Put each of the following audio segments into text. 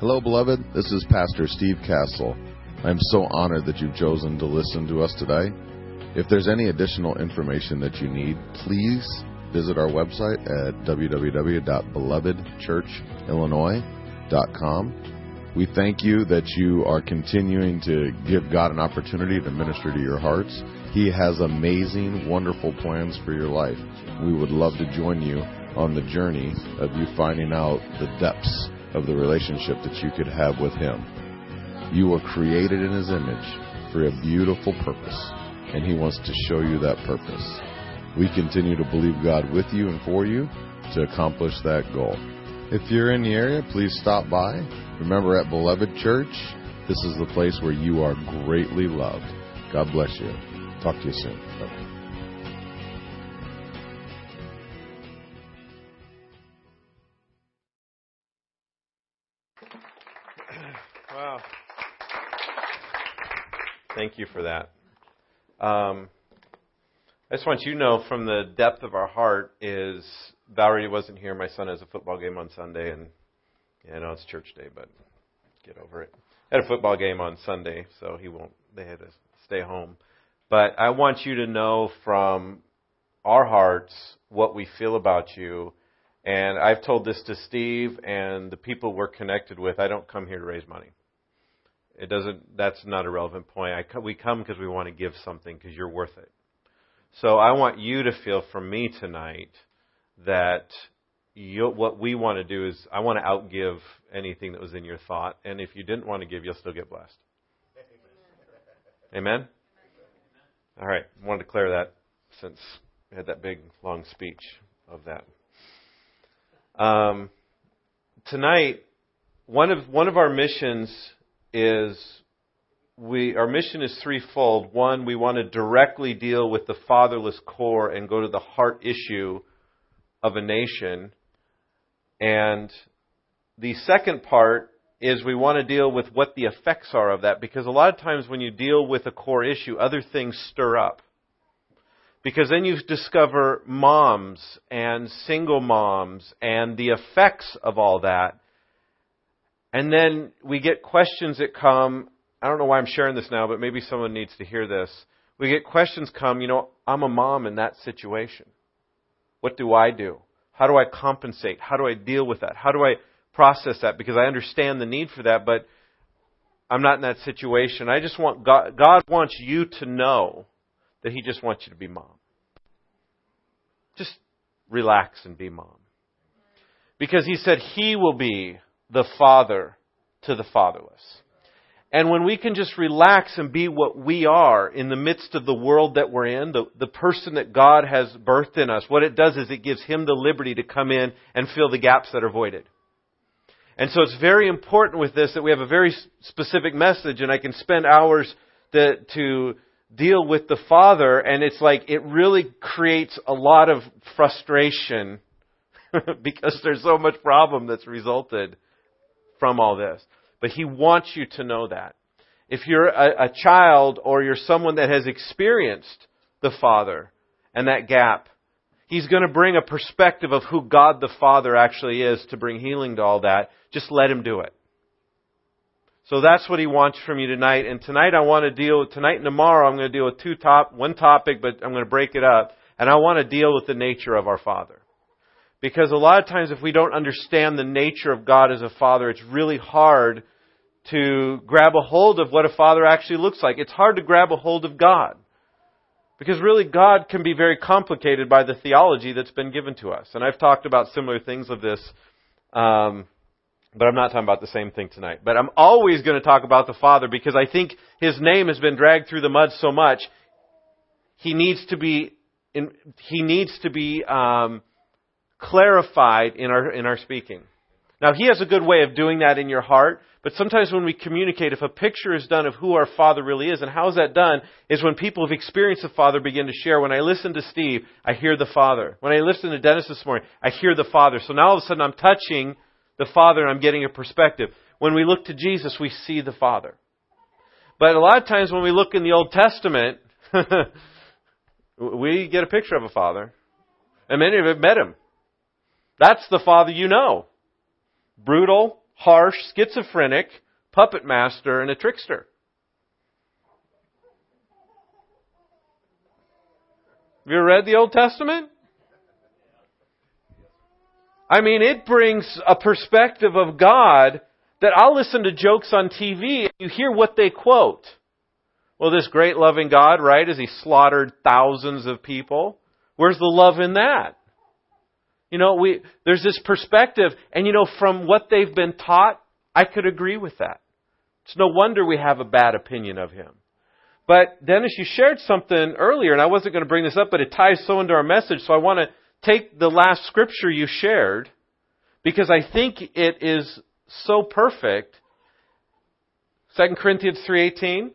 Hello, beloved. This is Pastor Steve Castle. I'm so honored that you've chosen to listen to us today. If there's any additional information that you need, please visit our website at www.belovedchurchillinois.com. We thank you that you are continuing to give God an opportunity to minister to your hearts. He has amazing, wonderful plans for your life. We would love to join you on the journey of you finding out the depths of the relationship that you could have with Him. You were created in His image for a beautiful purpose, and He wants to show you that purpose. We continue to believe God with you and for you to accomplish that goal. If you're in the area, please stop by. Remember, at Beloved Church, this is the place where you are greatly loved. God bless you. Talk to you soon. Bye-bye. Wow. Thank you for that. I just want you to know from the depth of our heart is Valerie wasn't here. My son has a football game on Sunday, and I know it's church day, but get over it. Had a football game on Sunday, so they had to stay home. But I want you to know from our hearts what we feel about you. And I've told this to Steve and the people we're connected with. I don't come here to raise money. That's not a relevant point. We come because we want to give something because you're worth it. So I want you to feel from me tonight that what we want to do is I want to outgive anything that was in your thought. And if you didn't want to give, you'll still get blessed. Amen? All right. I wanted to declare that since we had that big, long speech of that. Tonight, one of our missions is our mission is threefold. One, we want to directly deal with the fatherless core and go to the heart issue of a nation. And the second part is we want to deal with what the effects are of that, because a lot of times when you deal with a core issue, other things stir up. Because then you discover moms and single moms and the effects of all that. And then we get questions that come. I don't know why I'm sharing this now, but maybe someone needs to hear this. We get questions come, I'm a mom in that situation. What do I do? How do I compensate? How do I deal with that? How do I process that? Because I understand the need for that, but I'm not in that situation. I just want God wants you to know that He just wants you to be mom. Just relax and be mom. Because He said He will be the father to the fatherless. And when we can just relax and be what we are in the midst of the world that we're in, the person that God has birthed in us, what it does is it gives Him the liberty to come in and fill the gaps that are voided. And so it's very important with this that we have a very specific message, and I can spend hours to deal with the Father, and it's like it really creates a lot of frustration because there's so much problem that's resulted from all this. But He wants you to know that. If you're a child or you're someone that has experienced the Father and that gap, He's going to bring a perspective of who God the Father actually is to bring healing to all that. Just let Him do it. So that's what He wants from you tonight. And tonight tonight and tomorrow I'm going to deal with one topic, but I'm going to break it up. And I want to deal with the nature of our Father. Because a lot of times if we don't understand the nature of God as a Father, it's really hard to grab a hold of what a Father actually looks like. It's hard to grab a hold of God. Because really God can be very complicated by the theology that's been given to us. And I've talked about similar things of this, but I'm not talking about the same thing tonight. But I'm always going to talk about the Father because I think His name has been dragged through the mud so much. He needs to be clarified in our speaking. Now, He has a good way of doing that in your heart, but sometimes when we communicate, if a picture is done of who our Father really is, and how is that done, is when people have experienced the Father begin to share. When I listen to Steve, I hear the Father. When I listen to Dennis this morning, I hear the Father. So now all of a sudden I'm touching the Father and I'm getting a perspective. When we look to Jesus, we see the Father. But a lot of times when we look in the Old Testament, we get a picture of a Father. And many of you have met Him. That's the Father you know. Brutal, harsh, schizophrenic puppet master and a trickster. Have you ever read the Old Testament? I mean, it brings a perspective of God that I'll listen to jokes on TV and you hear what they quote. Well, this great loving God, right, as He slaughtered thousands of people. Where's the love in that? There's this perspective, and from what they've been taught, I could agree with that. It's no wonder we have a bad opinion of Him. But Dennis, you shared something earlier, and I wasn't going to bring this up, but it ties so into our message, so I want to take the last scripture you shared, because I think it is so perfect. 2 Corinthians 3:18.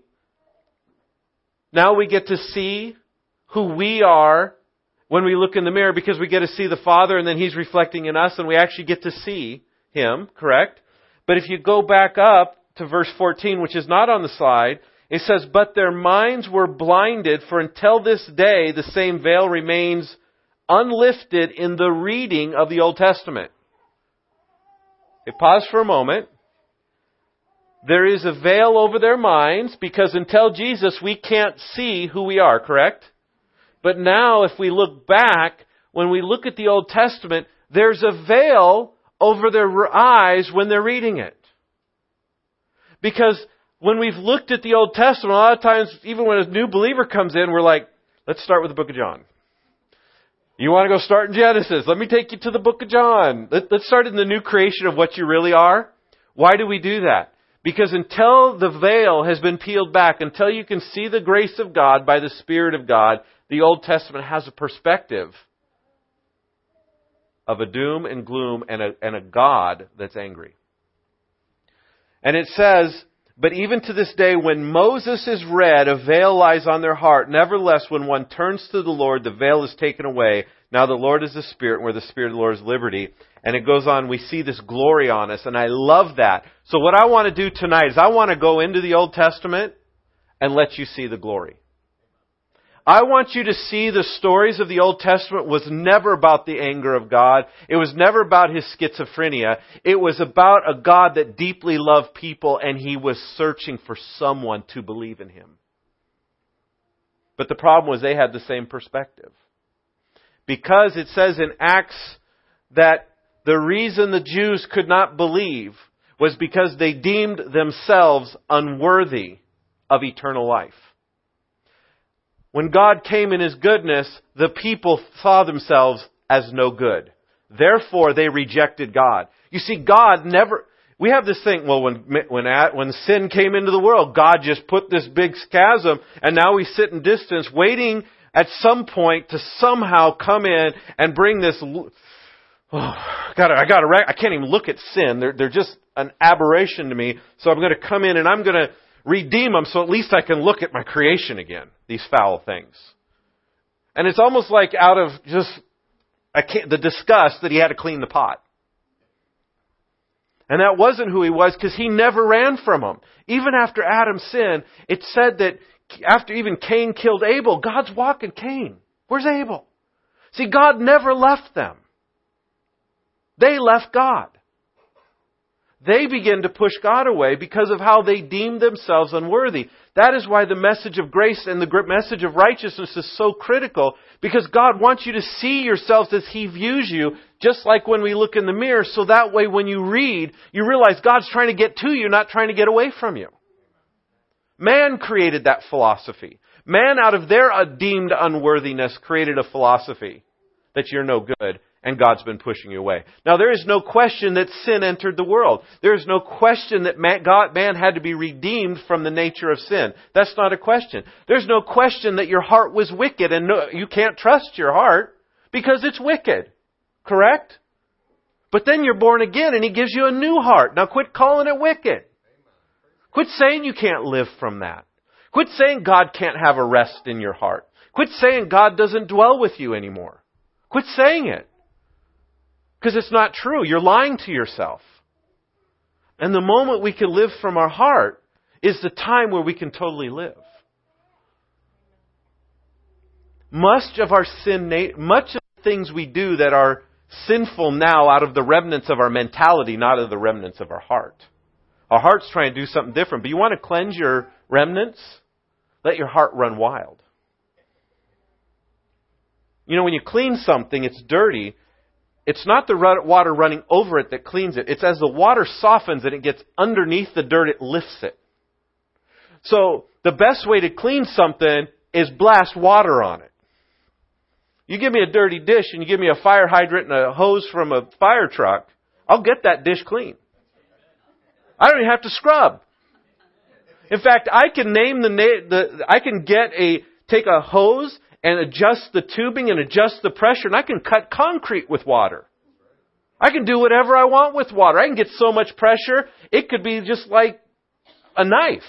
Now we get to see who we are when we look in the mirror, because we get to see the Father and then He's reflecting in us and we actually get to see Him, correct? But if you go back up to verse 14, which is not on the slide, it says, "But their minds were blinded, for until this day the same veil remains unlifted in the reading of the Old Testament." Okay, pause for a moment. There is a veil over their minds because until Jesus we can't see who we are, correct? But now if we look back, when we look at the Old Testament, there's a veil over their eyes when they're reading it. Because when we've looked at the Old Testament, a lot of times, even when a new believer comes in, we're like, let's start with the book of John. You want to go start in Genesis? Let me take you to the book of John. Let's start in the new creation of what you really are. Why do we do that? Because until the veil has been peeled back, until you can see the grace of God by the Spirit of God, the Old Testament has a perspective of a doom and gloom and a God that's angry. And it says, "But even to this day, when Moses is read, a veil lies on their heart. Nevertheless, when one turns to the Lord, the veil is taken away. Now the Lord is the Spirit, and where the Spirit of the Lord is liberty." And it goes on, we see this glory on us, and I love that. So what I want to do tonight is I want to go into the Old Testament and let you see the glory. I want you to see the stories of the Old Testament was never about the anger of God. It was never about His schizophrenia. It was about a God that deeply loved people, and He was searching for someone to believe in Him. But the problem was they had the same perspective. Because it says in Acts that the reason the Jews could not believe was because they deemed themselves unworthy of eternal life. When God came in His goodness, the people saw themselves as no good. Therefore, they rejected God. You see, God never... We have this thing, well, when sin came into the world, God just put this big chasm, and now we sit in distance waiting at some point to somehow come in and bring this... I can't even look at sin. They're just an aberration to me. So I'm going to come in and I'm going to redeem them so at least I can look at my creation again. These foul things. And it's almost like out of just the disgust that He had to clean the pot. And that wasn't who He was because He never ran from them. Even after Adam's sin, it said that after even Cain killed Abel, God's walking Cain. Where's Abel? See, God never left them. They left God. They began to push God away because of how they deemed themselves unworthy. That is why the message of grace and the message of righteousness is so critical, because God wants you to see yourselves as He views you, just like when we look in the mirror, so that way when you read, you realize God's trying to get to you, not trying to get away from you. Man created that philosophy. Man, out of their deemed unworthiness, created a philosophy that you're no good. And God's been pushing you away. Now, there is no question that sin entered the world. There is no question that man had to be redeemed from the nature of sin. That's not a question. There's no question that your heart was wicked, and you can't trust your heart because it's wicked. Correct? But then you're born again, and He gives you a new heart. Now, quit calling it wicked. Quit saying you can't live from that. Quit saying God can't have a rest in your heart. Quit saying God doesn't dwell with you anymore. Quit saying it. Because it's not true. You're lying to yourself. And the moment we can live from our heart is the time where we can totally live. Much of our sin, much of the things we do that are sinful now out of the remnants of our mentality, not out of the remnants of our heart. Our heart's trying to do something different. But you want to cleanse your remnants? Let your heart run wild. You know, when you clean something, it's dirty. It's not the water running over it that cleans it. It's as the water softens and it gets underneath the dirt, it lifts it. So the best way to clean something is blast water on it. You give me a dirty dish and you give me a fire hydrant and a hose from a fire truck, I'll get that dish clean. I don't even have to scrub. In fact, I can take a hose and adjust the tubing and adjust the pressure, and I can cut concrete with water. I can do whatever I want with water. I can get so much pressure, it could be just like a knife.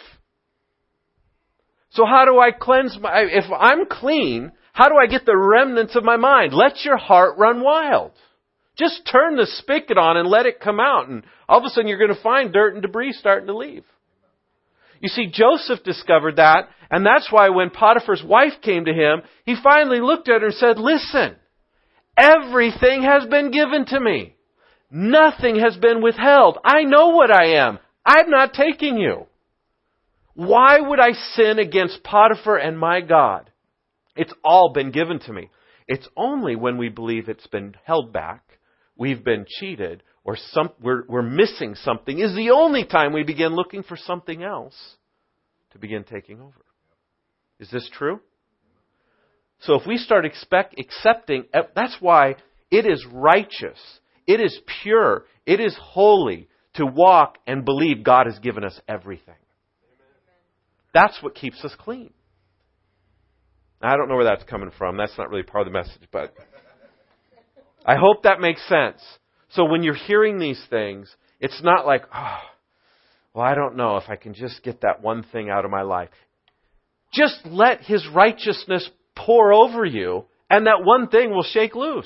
So how do I cleanse if I'm clean, how do I get the remnants of my mind? Let your heart run wild. Just turn the spigot on and let it come out, and all of a sudden you're going to find dirt and debris starting to leave. You see, Joseph discovered that, and that's why when Potiphar's wife came to him, he finally looked at her and said, listen, everything has been given to me. Nothing has been withheld. I know what I am. I'm not taking you. Why would I sin against Potiphar and my God? It's all been given to me. It's only when we believe it's been held back, we've been cheated, or we're missing something, is the only time we begin looking for something else to begin taking over. Is this true? So if we start accepting, that's why it is righteous, it is pure, it is holy to walk and believe God has given us everything. That's what keeps us clean. I don't know where that's coming from. That's not really part of the message, but I hope that makes sense. So when you're hearing these things, it's not like, well, I don't know if I can just get that one thing out of my life. Just let His righteousness pour over you, and that one thing will shake loose.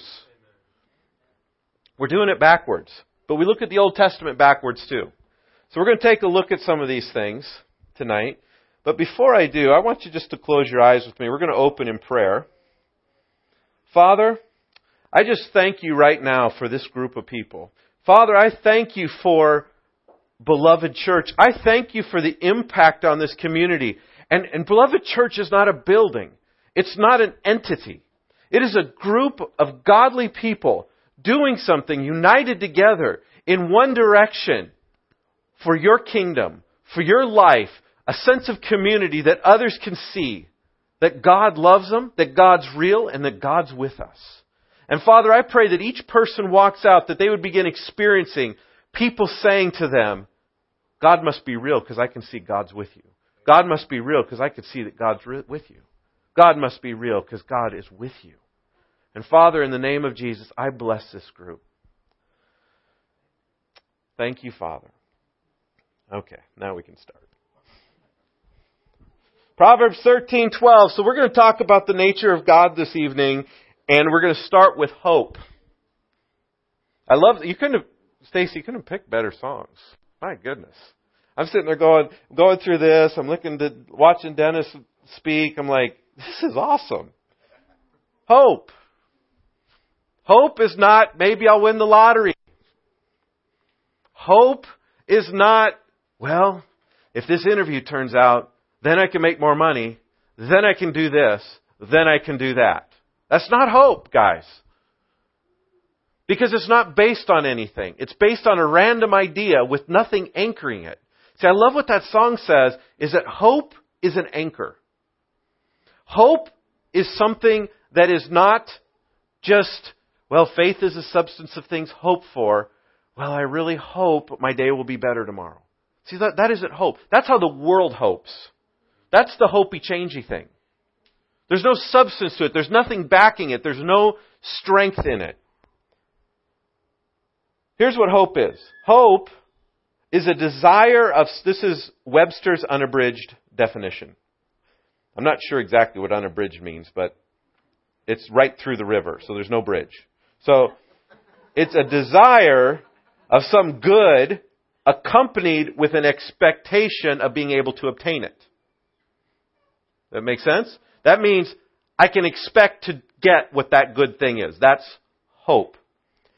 We're doing it backwards. But we look at the Old Testament backwards too. So we're going to take a look at some of these things tonight. But before I do, I want you just to close your eyes with me. We're going to open in prayer. Father, I just thank you right now for this group of people. Father, I thank you for Beloved Church. I thank you for the impact on this community. And Beloved Church is not a building. It's not an entity. It is a group of godly people doing something united together in one direction for your kingdom, for your life, a sense of community that others can see that God loves them, that God's real, and that God's with us. And Father, I pray that each person walks out, that they would begin experiencing people saying to them, God must be real because I can see God's with you. God must be real because I can see that God's with you. God must be real because God is with you. And Father, in the name of Jesus, I bless this group. Thank you, Father. Okay, now we can start. Proverbs 13:12. So we're going to talk about the nature of God this evening. And we're going to start with hope. I love that you Stacy, you couldn't have picked better songs. My goodness. I'm sitting there going through this. I'm watching Dennis speak. I'm like, this is awesome. Hope. Hope is not, maybe I'll win the lottery. Hope is not, well, if this interview turns out, then I can make more money. Then I can do this. Then I can do that. That's not hope, guys. Because it's not based on anything. It's based on a random idea with nothing anchoring it. See, I love what that song says, is that hope is an anchor. Hope is something that is not just, well, faith is a substance of things hoped for. Well, I really hope my day will be better tomorrow. See, that isn't hope. That's how the world hopes. That's the hopey-changey thing. There's no substance to it. There's nothing backing it. There's no strength in it. Here's what hope is. Hope is a desire of, this is Webster's unabridged definition. I'm not sure exactly what unabridged means, but it's right through the river, so there's no bridge. So it's a desire of some good accompanied with an expectation of being able to obtain it. That make sense? That means I can expect to get what that good thing is. That's hope.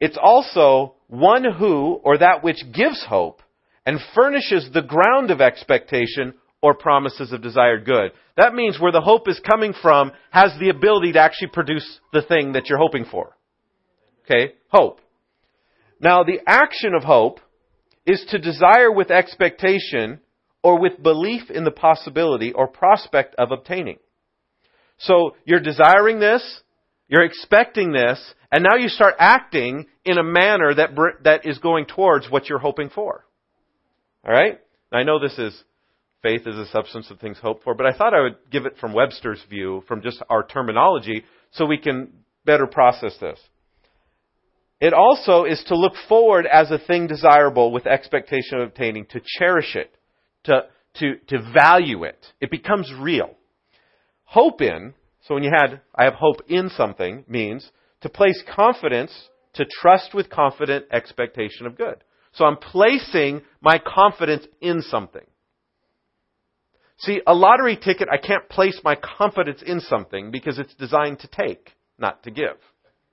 It's also one who, or that which gives hope, and furnishes the ground of expectation or promises of desired good. That means where the hope is coming from has the ability to actually produce the thing that you're hoping for. Okay? Hope. Now, the action of hope is to desire with expectation or with belief in the possibility or prospect of obtaining. So, you're desiring this, you're expecting this, and now you start acting in a manner that is going towards what you're hoping for. All right? I know this is faith is a substance of things hoped for, but I thought I would give it from Webster's view, from just our terminology, so we can better process this. It also is to look forward as a thing desirable with expectation of obtaining, to cherish it, to value it. It becomes real. Hope in, so when I have hope in something, means to place confidence, to trust with confident expectation of good. So I'm placing my confidence in something. See, a lottery ticket, I can't place my confidence in something because it's designed to take, not to give.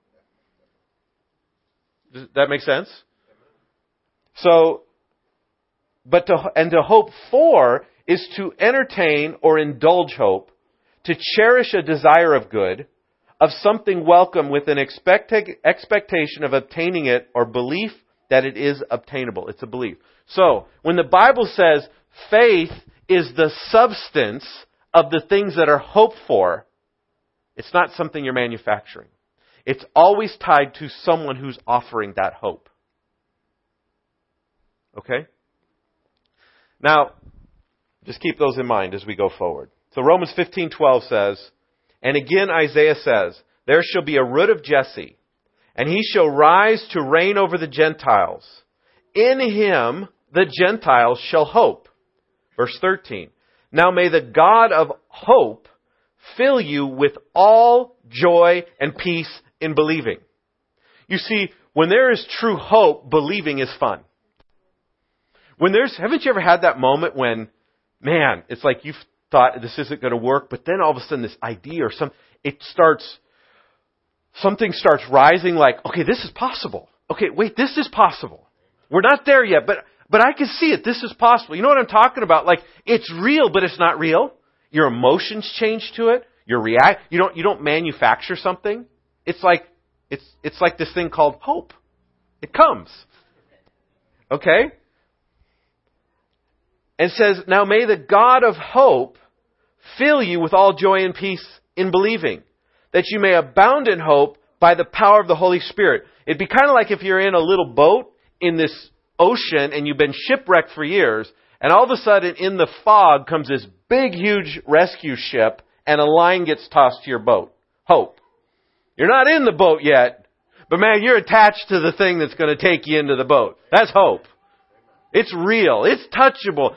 Does that make sense? So, to hope for is to entertain or indulge hope, to cherish a desire of good, of something welcome with an expectation of obtaining it or belief that it is obtainable. It's a belief. So, when the Bible says faith is the substance of the things that are hoped for, it's not something you're manufacturing. It's always tied to someone who's offering that hope. Okay? Now, just keep those in mind as we go forward. So Romans 15:12 says, and again Isaiah says, there shall be a root of Jesse, and he shall rise to reign over the Gentiles. In him the Gentiles shall hope. Verse 13. Now may the God of hope fill you with all joy and peace in believing. You see, when there is true hope, believing is fun. Haven't you ever had that moment when, man, it's like you've thought this isn't going to work, but then all of a sudden this idea or something starts rising like, okay, this is possible. Okay, wait, this is possible. We're not there yet, but I can see it. This is possible. You know what I'm talking about? Like, it's real, but it's not real. Your emotions change to it. You don't manufacture something. It's like this thing called hope. It comes. Okay? And says, now may the God of hope fill you with all joy and peace in believing, that you may abound in hope by the power of the Holy Spirit. It'd be kind of like if you're in a little boat in this ocean and you've been shipwrecked for years, and all of a sudden in the fog comes this big, huge rescue ship, and a line gets tossed to your boat. Hope. You're not in the boat yet, but man, you're attached to the thing that's going to take you into the boat. That's hope. It's real. It's touchable.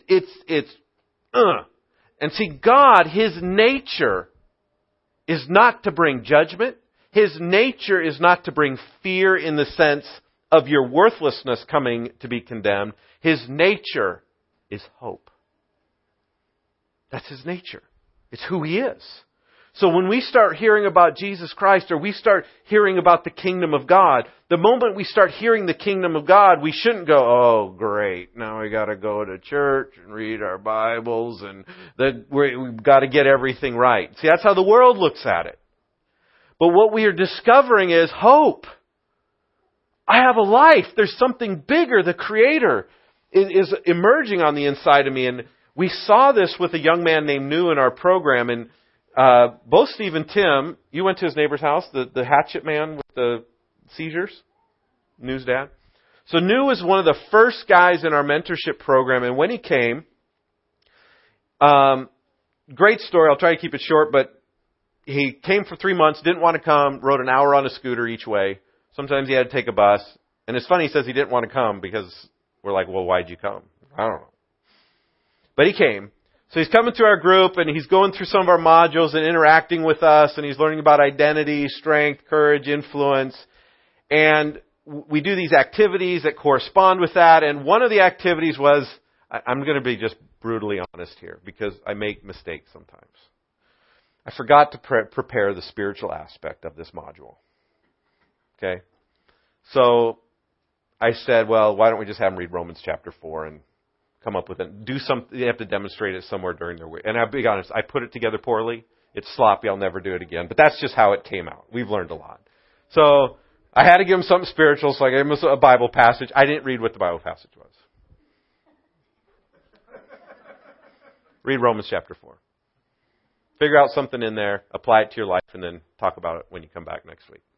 And see, God, His nature is not to bring judgment. His nature is not to bring fear in the sense of your worthlessness coming to be condemned. His nature is hope. That's His nature. It's who He is. So when we start hearing about Jesus Christ, or we start hearing about the kingdom of God, the moment we start hearing the kingdom of God, we shouldn't go, oh great, now we got to go to church and read our Bibles and we've got to get everything right. See, that's how the world looks at it. But what we are discovering is hope. I have a life. There's something bigger. The Creator is emerging on the inside of me. And we saw this with a young man named New in our program. And both Steve and Tim, you went to his neighbor's house, the hatchet man with the seizures, New's dad. So New was one of the first guys in our mentorship program. And when he came, great story. I'll try to keep it short, but he came for 3 months, didn't want to come, rode an hour on a scooter each way. Sometimes he had to take a bus. And it's funny, he says he didn't want to come because we're like, well, why'd you come? I don't know. But he came. So he's coming to our group and he's going through some of our modules and interacting with us, and he's learning about identity, strength, courage, influence. And we do these activities that correspond with that. And one of the activities was, I'm going to be just brutally honest here because I make mistakes sometimes. I forgot to prepare the spiritual aspect of this module. Okay? So I said, well, why don't we just have them read Romans chapter 4 and come up with it. Do something. They have to demonstrate it somewhere during their week. And I'll be honest, I put it together poorly. It's sloppy. I'll never do it again. But that's just how it came out. We've learned a lot. So I had to give them something spiritual, so I gave them a Bible passage. I didn't read what the Bible passage was. Read Romans chapter 4. Figure out something in there, apply it to your life, and then talk about it when you come back next week.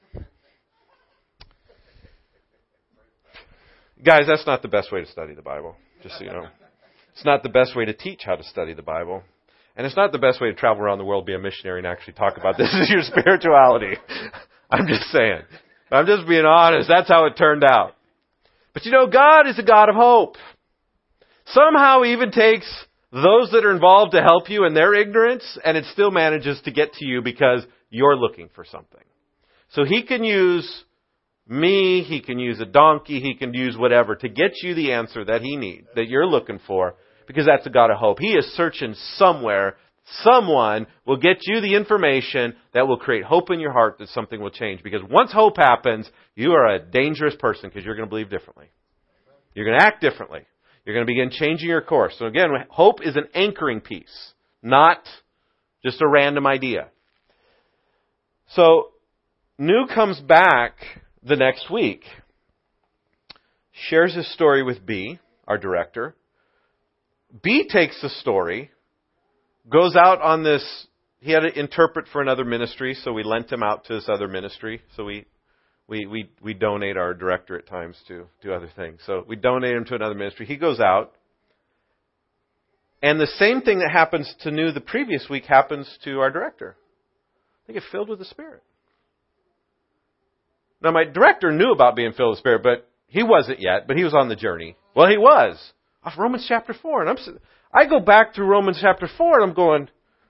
Guys, that's not the best way to study the Bible, just so you know. It's not the best way to teach how to study the Bible. And it's not the best way to travel around the world, be a missionary, and actually talk about this as your spirituality. I'm just saying. I'm just being honest. That's how it turned out. But you know, God is a God of hope. Somehow He even takes those that are involved to help you in their ignorance, and it still manages to get to you because you're looking for something. So He can use me, He can use a donkey, He can use whatever to get you the answer that He needs, that you're looking for, because that's a God of hope. He is searching somewhere. Someone will get you the information that will create hope in your heart that something will change. Because once hope happens, you are a dangerous person because you're going to believe differently. You're going to act differently. You're going to begin changing your course. So again, hope is an anchoring piece, not just a random idea. So New comes back the next week, shares his story with B, our director. B takes the story, goes out on this, he had to interpret for another ministry, so we lent him out to this other ministry. So we donate our director at times to do other things. So we donate him to another ministry. He goes out, and the same thing that happens to New the previous week happens to our director. They get filled with the Spirit. Now, my director knew about being filled with the Spirit, but he wasn't yet, but he was on the journey. Well, he was. Off Romans chapter 4. And I go back through Romans chapter 4, and I'm going,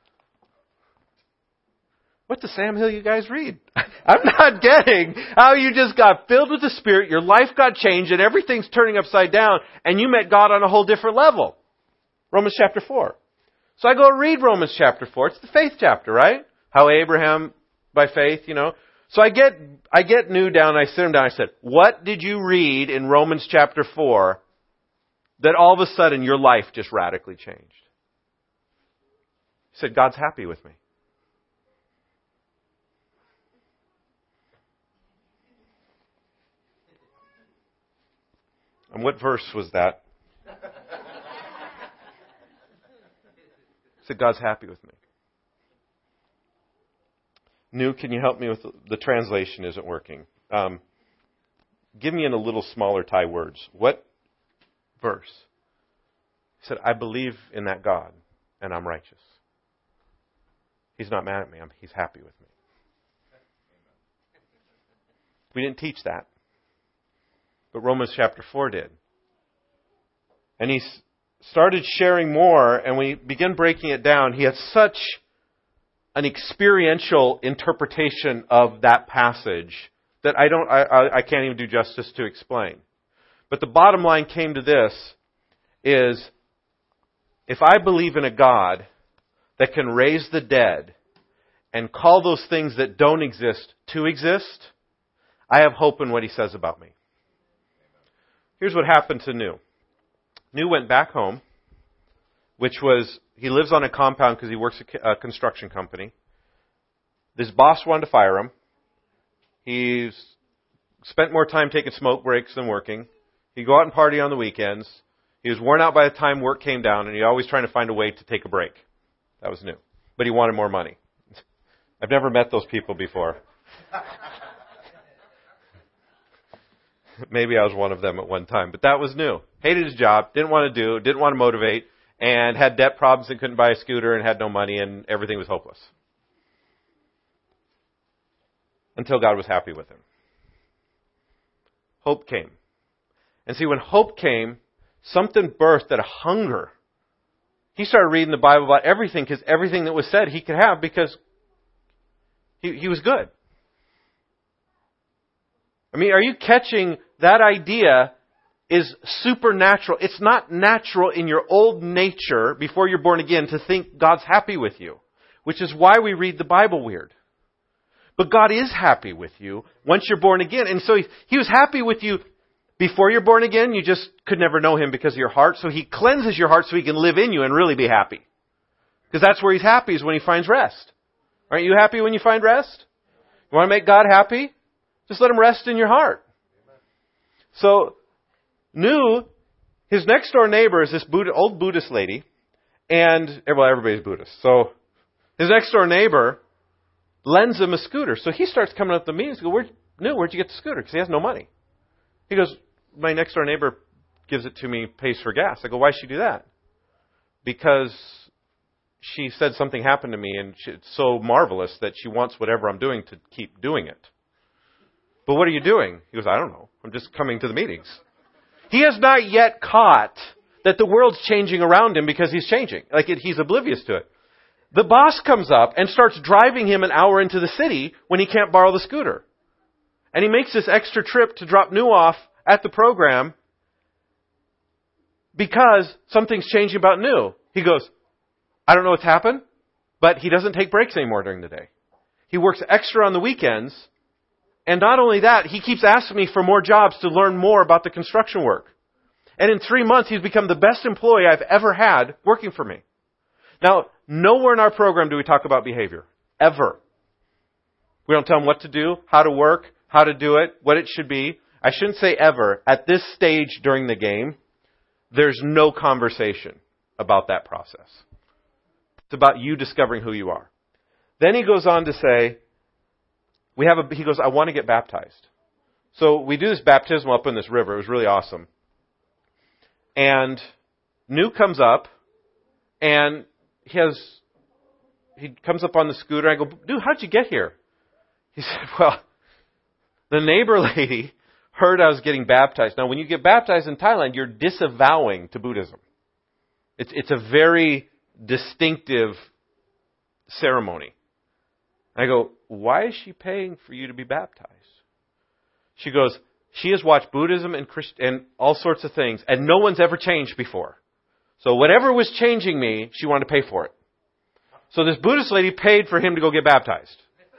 what does Sam Hill you guys read? I'm not getting how you just got filled with the Spirit, your life got changed, and everything's turning upside down, and you met God on a whole different level. Romans chapter 4. So I go read Romans chapter 4. It's the faith chapter, right? How Abraham, by faith, you know. So I get New down, I sit him down, I said, what did you read in Romans chapter 4 that all of a sudden your life just radically changed? He said, God's happy with me. And what verse was that? He said, God's happy with me. New, can you help me with the translation isn't working. Give me in a little smaller Thai words. What verse? He said, I believe in that God, and I'm righteous. He's not mad at me. He's happy with me. We didn't teach that. But Romans chapter 4 did. And he started sharing more, and we began breaking it down. He had such an experiential interpretation of that passage that I can't even do justice to explain. But the bottom line came to this, is if I believe in a God that can raise the dead and call those things that don't exist to exist, I have hope in what He says about me. Here's what happened to New. New went back home, which was, he lives on a compound because he works at a construction company. This boss wanted to fire him. He's spent more time taking smoke breaks than working. He'd go out and party on the weekends. He was worn out by the time work came down, and he always trying to find a way to take a break. That was New. But he wanted more money. I've never met those people before. Maybe I was one of them at one time, but that was New. Hated his job, didn't want to do, didn't want to motivate, and had debt problems and couldn't buy a scooter and had no money and everything was hopeless. Until God was happy with him. Hope came. And see, when hope came, something birthed that a hunger. He started reading the Bible about everything because everything that was said he could have because he was good. I mean, are you catching that idea is supernatural? It's not natural in your old nature before you're born again to think God's happy with you, which is why we read the Bible weird. But God is happy with you once you're born again. And so He was happy with you before you're born again. You just could never know Him because of your heart. So He cleanses your heart so He can live in you and really be happy. Because that's where He's happy, is when He finds rest. Aren't you happy when you find rest? You want to make God happy? Just let Him rest in your heart. So, his next door neighbor is this old Buddhist lady. And, well, everybody's Buddhist. So, his next door neighbor lends him a scooter. So he starts coming up to the meetings and goes, where'd you get the scooter? Because he has no money. He goes, my next door neighbor gives it to me, pays for gas. I go, why'd she do that? Because she said something happened to me and it's so marvelous that she wants whatever I'm doing to keep doing it. But what are you doing? He goes, I don't know. I'm just coming to the meetings. He has not yet caught that the world's changing around him because he's changing. He's oblivious to it. The boss comes up and starts driving him an hour into the city when he can't borrow the scooter. And he makes this extra trip to drop New off at the program because something's changing about New. He goes, I don't know what's happened, but he doesn't take breaks anymore during the day. He works extra on the weekends. And not only that, he keeps asking me for more jobs to learn more about the construction work. And in 3 months, he's become the best employee I've ever had working for me. Now, nowhere in our program do we talk about behavior. Ever. We don't tell him what to do, how to work, how to do it, what it should be. I shouldn't say ever. At this stage during the game, there's no conversation about that process. It's about you discovering who you are. Then he goes on to say, he goes, I want to get baptized. So we do this baptism up in this river. It was really awesome. And New comes up, and he comes up on the scooter. I go, dude, how'd you get here? He said, well, the neighbor lady heard I was getting baptized. Now, when you get baptized in Thailand, you're disavowing to Buddhism. It's a very distinctive ceremony. I go, why is she paying for you to be baptized? She goes, she has watched Buddhism and all sorts of things, and no one's ever changed before. So whatever was changing me, she wanted to pay for it. So this Buddhist lady paid for him to go get baptized.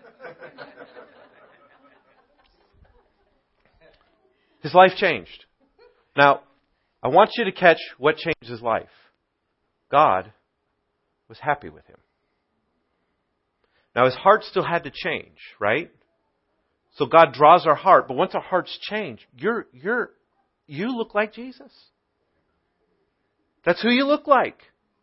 His life changed. Now, I want you to catch what changed his life. God was happy with him. Now, his heart still had to change, right? So God draws our heart, but once our hearts change, you look like Jesus. That's who you look like.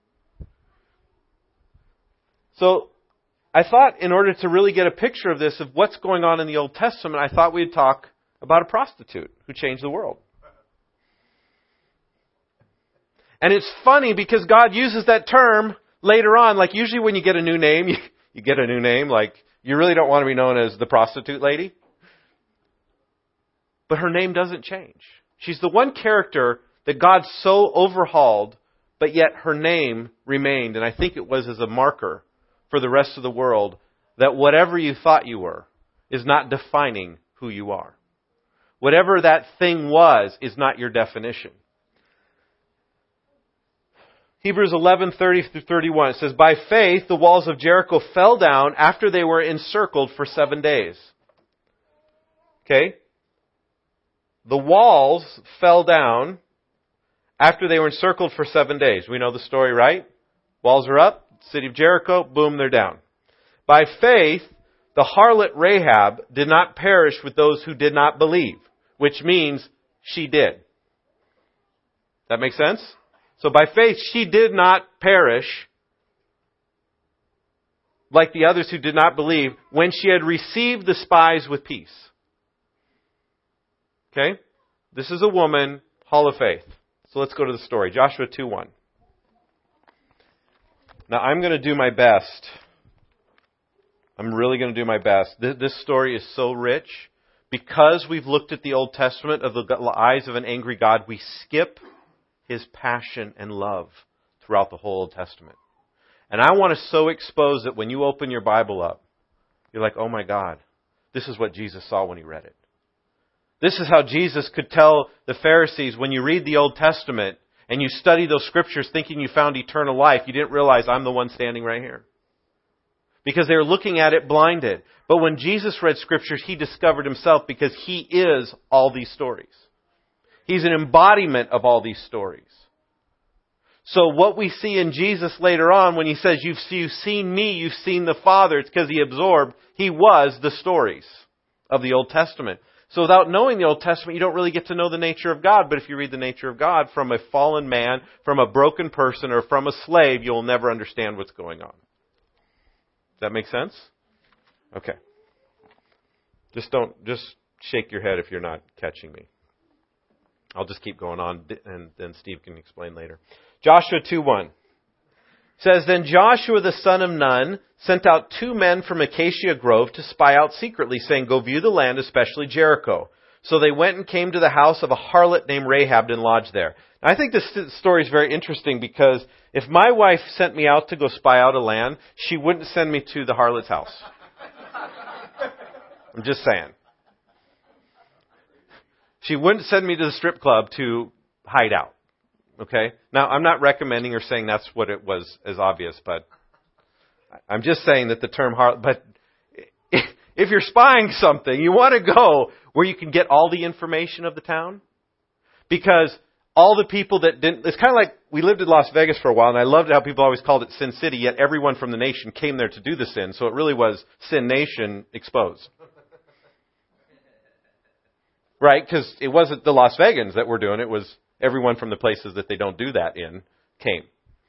So I thought in order to really get a picture of this, of what's going on in the Old Testament, I thought we'd talk about a prostitute who changed the world. And it's funny because God uses that term later on. Like usually when you get a new name, you get a new name. Like you really don't want to be known as the prostitute lady. But her name doesn't change. She's the one character that God so overhauled, but yet her name remained. And I think it was as a marker for the rest of the world that whatever you thought you were is not defining who you are. Whatever that thing was is not your definition. Hebrews 11:30-31, it says, by faith the walls of Jericho fell down after they were encircled for 7 days. Okay? The walls fell down after they were encircled for 7 days. We know the story, right? Walls are up, city of Jericho, boom, they're down. By faith, the harlot Rahab did not perish with those who did not believe, which means she did. That make sense? So by faith, she did not perish like the others who did not believe when she had received the spies with peace. Okay? This is a woman, hall of faith. So let's go to the story. Joshua 2:1. Now I'm going to do my best. I'm really going to do my best. This story is so rich. Because we've looked at the Old Testament of the eyes of an angry God, we skip His passion and love throughout the whole Old Testament. And I want to so expose that when you open your Bible up, you're like, oh my God, this is what Jesus saw when He read it. This is how Jesus could tell the Pharisees, when you read the Old Testament and you study those scriptures thinking you found eternal life, you didn't realize I'm the one standing right here. because they were looking at it blinded. But when Jesus read Scriptures, He discovered Himself because He is all these stories. He's an embodiment of all these stories. So what we see in Jesus later on when He says, you've seen me, you've seen the Father, it's because He absorbed, He was the stories of the Old Testament. So without knowing the Old Testament, you don't really get to know the nature of God. But if you read the nature of God from a fallen man, from a broken person, or from a slave, you'll never understand what's going on. Does that make sense? Okay. Just shake your head if you're not catching me. I'll just keep going on, and then Steve can explain later. Joshua 2:1 says, Then Joshua the son of Nun sent out 2 men from Acacia Grove to spy out secretly, saying, Go view the land, especially Jericho. So they went and came to the house of a harlot named Rahab and lodged there. Now, I think this story is very interesting because if my wife sent me out to go spy out a land, she wouldn't send me to the harlot's house. I'm just saying. She wouldn't send me to the strip club to hide out. Okay? Now, I'm not recommending or saying that's what it was as obvious, but I'm just saying that the term harlot, but if you're spying something, you want to go where you can get all the information of the town. Because all the people that didn't, it's kind of like we lived in Las Vegas for a while, and I loved how people always called it Sin City, yet everyone from the nation came there to do the sin. So it really was Sin Nation exposed. Right? Because it wasn't the Las Vegans that were doing it. It was everyone from the places that they don't do that in came.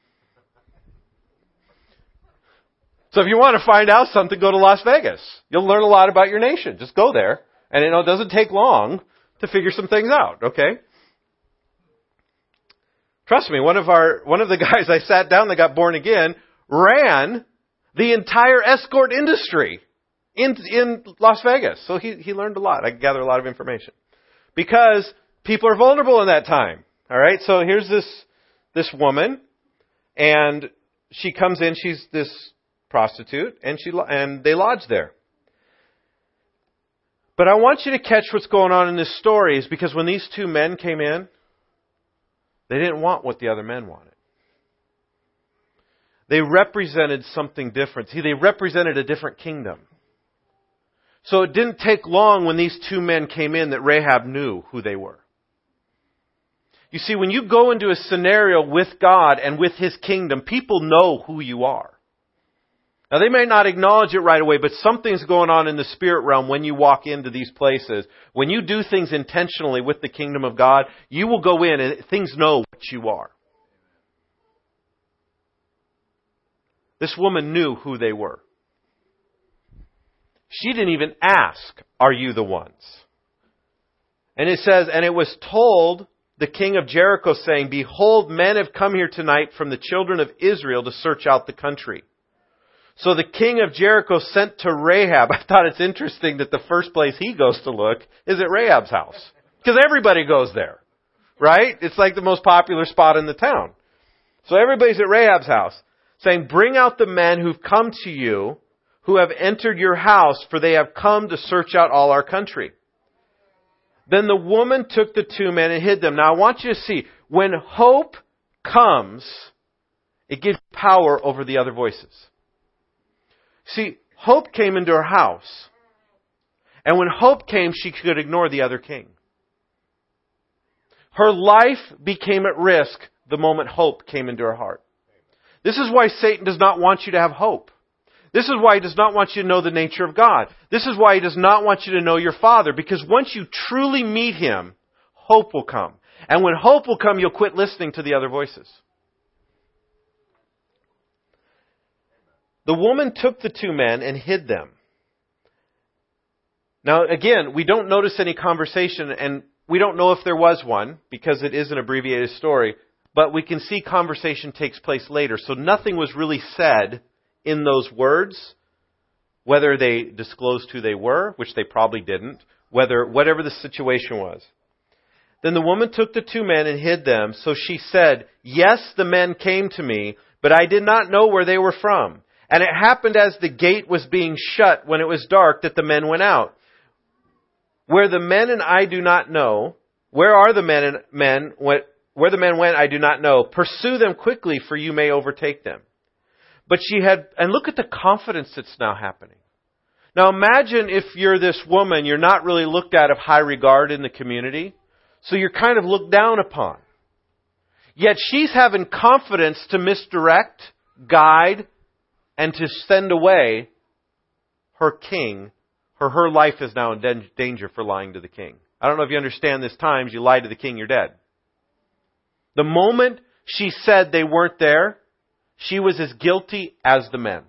So if you want to find out something, go to Las Vegas. You'll learn a lot about your nation. Just go there. And it doesn't take long to figure some things out, okay? Trust me, one of the guys I sat down that got born again ran the entire escort industry in Las Vegas. So he learned a lot. I could gather a lot of information. Because people are vulnerable in that time. All right? So here's this woman, and she comes in, she's this prostitute, and they lodge there. But I want you to catch what's going on in this story is because when these 2 men came in, they didn't want what the other men wanted. They represented something different. See, they represented a different kingdom. So it didn't take long when these 2 men came in that Rahab knew who they were. You see, when you go into a scenario with God and with His kingdom, people know who you are. Now, they may not acknowledge it right away, but something's going on in the spirit realm when you walk into these places. When you do things intentionally with the kingdom of God, you will go in and things know what you are. This woman knew who they were. She didn't even ask, are you the ones? And it says, and it was told the king of Jericho, saying, Behold, men have come here tonight from the children of Israel to search out the country. So the king of Jericho sent to Rahab. I thought it's interesting that the first place he goes to look is at Rahab's house. Because everybody goes there. Right? It's like the most popular spot in the town. So everybody's at Rahab's house, saying, Bring out the men who've come to you, who have entered your house, for they have come to search out all our country. Then the woman took the 2 men and hid them. Now I want you to see, when hope comes, it gives power over the other voices. See, hope came into her house. And when hope came, she could ignore the other king. Her life became at risk the moment hope came into her heart. This is why Satan does not want you to have hope. This is why he does not want you to know the nature of God. This is why he does not want you to know your Father. Because once you truly meet Him, hope will come. And when hope will come, you'll quit listening to the other voices. The woman took the 2 men and hid them. Now, again, we don't notice any conversation, and we don't know if there was one, because it is an abbreviated story, but we can see conversation takes place later. So nothing was really said in those words, whether they disclosed who they were, which they probably didn't, whatever the situation was. Then the woman took the 2 men and hid them. So she said, Yes, the men came to me, but I did not know where they were from. And it happened as the gate was being shut when it was dark that the men went out. Where the men and I do not know, where are the men where the men went I do not know. Pursue them quickly, for you may overtake them. But and look at the confidence that's now happening. Now imagine if you're this woman, you're not really looked at of high regard in the community, so you're kind of looked down upon. Yet she's having confidence to misdirect, guide, and to send away her king. Her life is now in danger for lying to the king. I don't know if you understand this times, you lie to the king, you're dead. The moment she said they weren't there, she was as guilty as the men.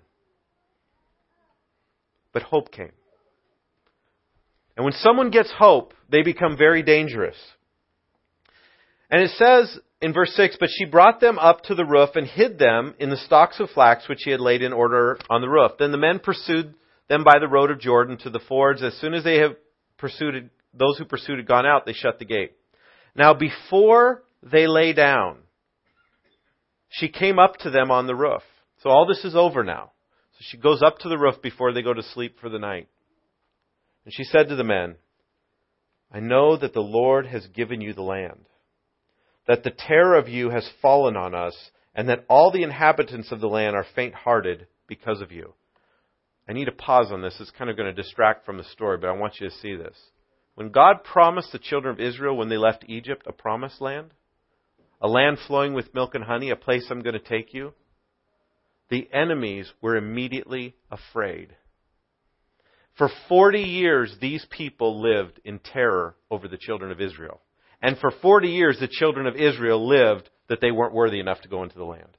But hope came. And when someone gets hope, they become very dangerous. And it says in verse 6, but she brought them up to the roof and hid them in the stalks of flax which she had laid in order on the roof. Then the men pursued them by the road of Jordan to the fords. As soon as those who pursued had gone out, they shut the gate. Now before they lay down, she came up to them on the roof. So all this is over now. So she goes up to the roof before they go to sleep for the night. And she said to the men, I know that the Lord has given you the land, that the terror of you has fallen on us, and that all the inhabitants of the land are faint-hearted because of you. I need to pause on this. It's kind of going to distract from the story, but I want you to see this. When God promised the children of Israel when they left Egypt a promised land, a land flowing with milk and honey, a place I'm going to take you, the enemies were immediately afraid. For 40 years, these people lived in terror over the children of Israel. And for 40 years, the children of Israel lived that they weren't worthy enough to go into the land.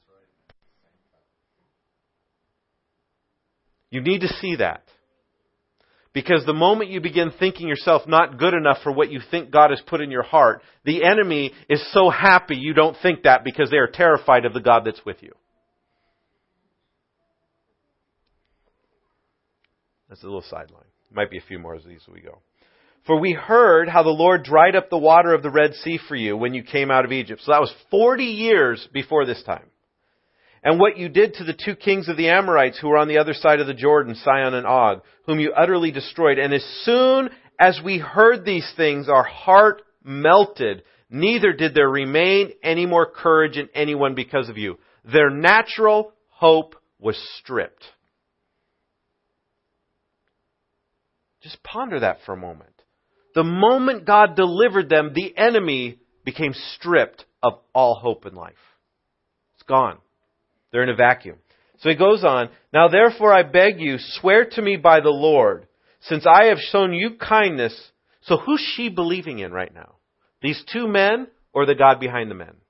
You need to see that. Because the moment you begin thinking yourself not good enough for what you think God has put in your heart, the enemy is so happy you don't think that because they are terrified of the God that's with you. That's a little sideline. Might be a few more of these as we go. For we heard how the Lord dried up the water of the Red Sea for you when you came out of Egypt. So that was 40 years before this time. And what you did to the two kings of the Amorites who were on the other side of the Jordan, Sihon and Og, whom you utterly destroyed. And as soon as we heard these things, our heart melted. Neither did there remain any more courage in anyone because of you. Their natural hope was stripped. Just ponder that for a moment. The moment God delivered them, the enemy became stripped of all hope in life. It's gone. They're in a vacuum. So he goes on, now therefore I beg you, swear to me by the Lord, since I have shown you kindness. So who's she believing in right now? These two men or the God behind the men?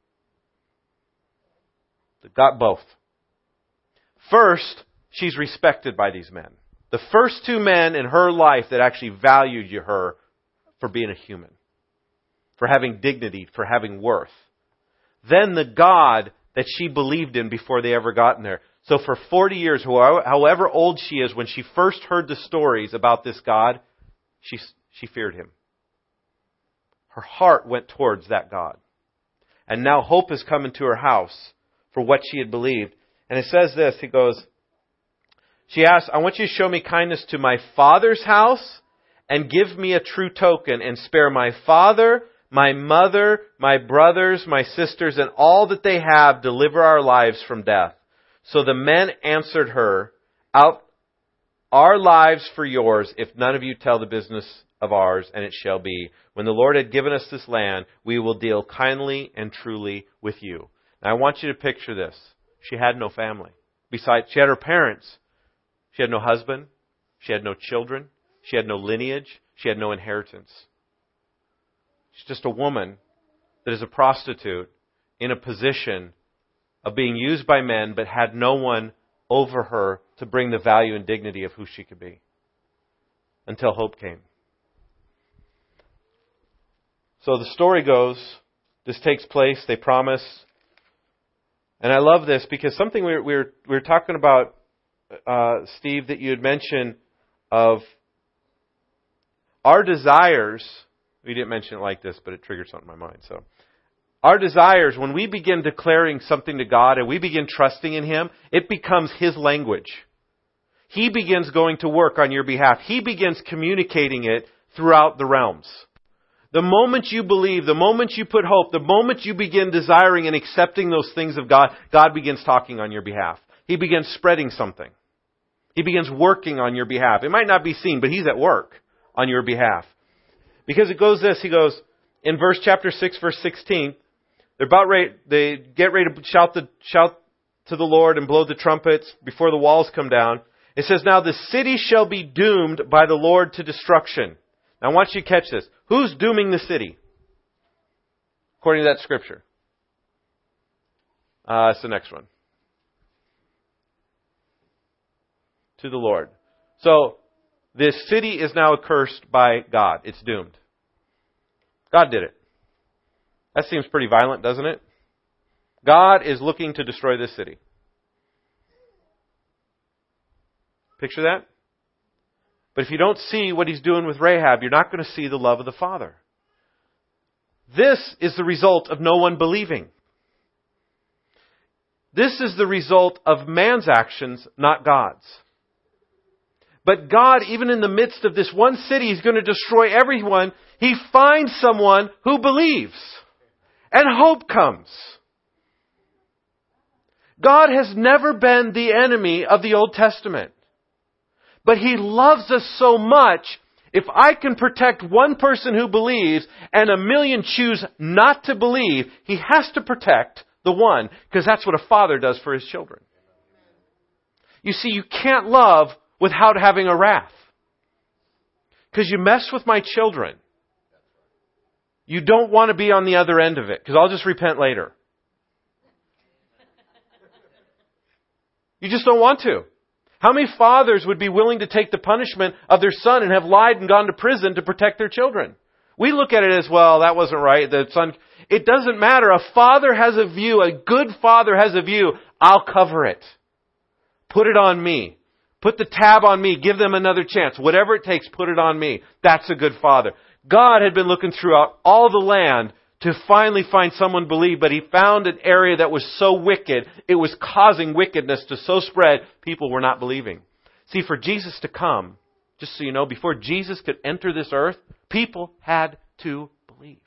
God, both. First, she's respected by these men. The first two men in her life that actually valued her for being a human, for having dignity, for having worth. Then the God that she believed in before they ever gotten there. So for 40 years, however old she is, when she first heard the stories about this God, she feared him. Her heart went towards that God. And now hope has come into her house for what she had believed. And it says this, she asked, I want you to show me kindness to my father's house and give me a true token and spare my father, my mother, my brothers, my sisters, and all that they have, deliver our lives from death. So the men answered her, out our lives for yours, if none of you tell the business of ours, and it shall be. When the Lord had given us this land, we will deal kindly and truly with you. Now I want you to picture this. She had no family. Besides, she had her parents. She had no husband. She had no children. She had no lineage. She had no inheritance. She's just a woman that is a prostitute in a position of being used by men, but had no one over her to bring the value and dignity of who she could be. Until hope came. So the story goes, this takes place, they promise. And I love this because something we were talking about, Steve, that you had mentioned of our desires. We didn't mention it like this, but it triggered something in my mind. So, our desires, when we begin declaring something to God and we begin trusting in Him, it becomes His language. He begins going to work on your behalf. He begins communicating it throughout the realms. The moment you believe, the moment you put hope, the moment you begin desiring and accepting those things of God, God begins talking on your behalf. he begins spreading something. He begins working on your behalf. It might not be seen, but he's at work on your behalf. Because it goes this, he goes, in chapter 6, verse 16, they get ready to shout to the Lord and blow the trumpets before the walls come down. It says, now the city shall be doomed by the Lord to destruction. Now I want you to catch this. Who's dooming the city? According to that scripture. It's the next one. To the Lord. So, this city is now accursed by God. It's doomed. God did it. That seems pretty violent, doesn't it? God is looking to destroy this city. Picture that? But if you don't see what he's doing with Rahab, you're not going to see the love of the Father. This is the result of no one believing. This is the result of man's actions, not God's. But God, even in the midst of this one city, He's going to destroy everyone. He finds someone who believes. And hope comes. God has never been the enemy of the Old Testament. But He loves us so much, if I can protect one person who believes and a million choose not to believe, He has to protect the one, because that's what a father does for his children. You see, you can't love without having a wrath. Because you mess with my children, you don't want to be on the other end of it, because I'll just repent later. You just don't want to. How many fathers would be willing to take the punishment of their son and have lied and gone to prison to protect their children? We look at it as, well, that wasn't right. The son, it doesn't matter. A father has a view. A good father has a view. I'll cover it. Put it on me. Put the tab on me. Give them another chance. Whatever it takes, put it on me. That's a good father. God had been looking throughout all the land to finally find someone believe, but He found an area that was so wicked, it was causing wickedness to so spread, people were not believing. See, for Jesus to come, just so you know, before Jesus could enter this earth, people had to believe.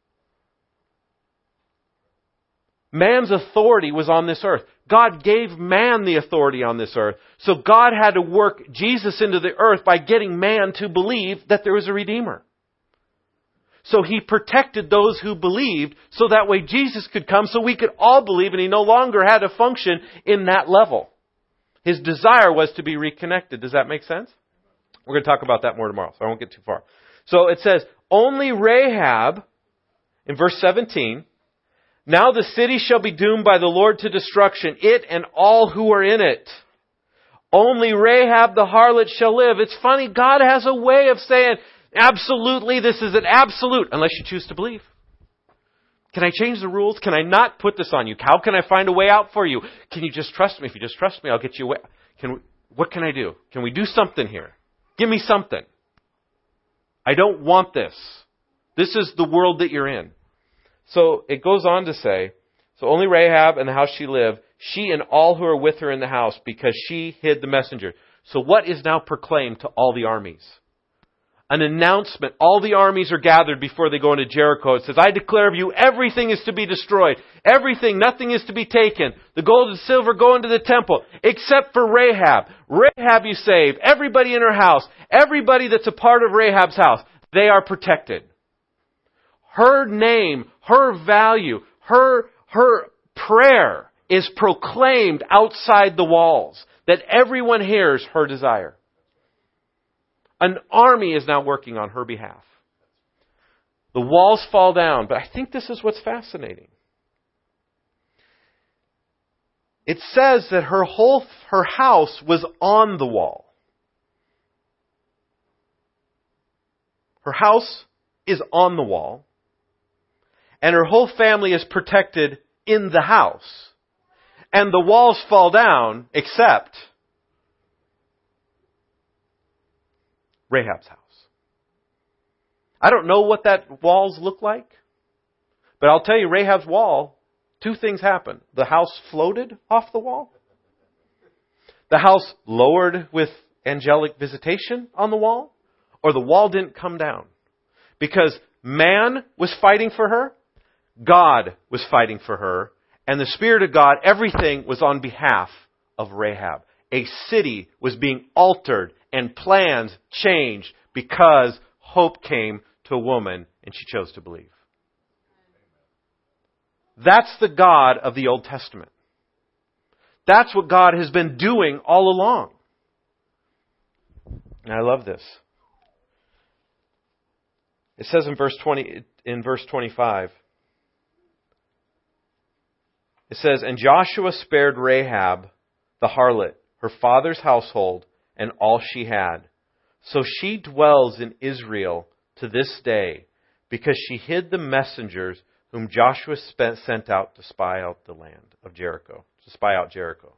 Man's authority was on this earth. God gave man the authority on this earth. So God had to work Jesus into the earth by getting man to believe that there was a Redeemer. So He protected those who believed, so that way Jesus could come, so we could all believe, and He no longer had to function in that level. His desire was to be reconnected. Does that make sense? We're going to talk about that more tomorrow, so I won't get too far. So it says, only Rahab, in verse 17, now the city shall be doomed by the Lord to destruction, it and all who are in it. Only Rahab the harlot shall live. It's funny, God has a way of saying, absolutely, this is an absolute, unless you choose to believe. Can I change the rules? Can I not put this on you? How can I find a way out for you? Can you just trust me? If you just trust me, I'll get you away. What can I do? Can we do something here? Give me something. I don't want this. This is the world that you're in. So it goes on to say, so only Rahab and the house she lived, she and all who are with her in the house, because she hid the messenger. So what is now proclaimed to all the armies? An announcement. All the armies are gathered before they go into Jericho. It says, I declare of you, everything is to be destroyed. Everything, nothing is to be taken. The gold and silver go into the temple, except for Rahab. Rahab you save. Everybody in her house, everybody that's a part of Rahab's house, they are protected. Her name, her value, her prayer is proclaimed outside the walls, that everyone hears her desire. An army is now working on her behalf. The walls fall down, but I think this is what's fascinating. It says that her house was on the wall. Her house is on the wall, and her whole family is protected in the house. And the walls fall down, except Rahab's house. I don't know what that walls look like, but I'll tell you, Rahab's wall, two things happened. The house floated off the wall. The house lowered with angelic visitation on the wall, or the wall didn't come down. Because man was fighting for her, God was fighting for her, and the Spirit of God, everything was on behalf of Rahab. A city was being altered and plans changed because hope came to a woman and she chose to believe. That's the God of the Old Testament. That's what God has been doing all along. And I love this. It says in verse 25, it says, "And Joshua spared Rahab, the harlot, her father's household, and all she had. So she dwells in Israel to this day, because she hid the messengers whom Joshua sent out to spy out the land of Jericho, to spy out Jericho."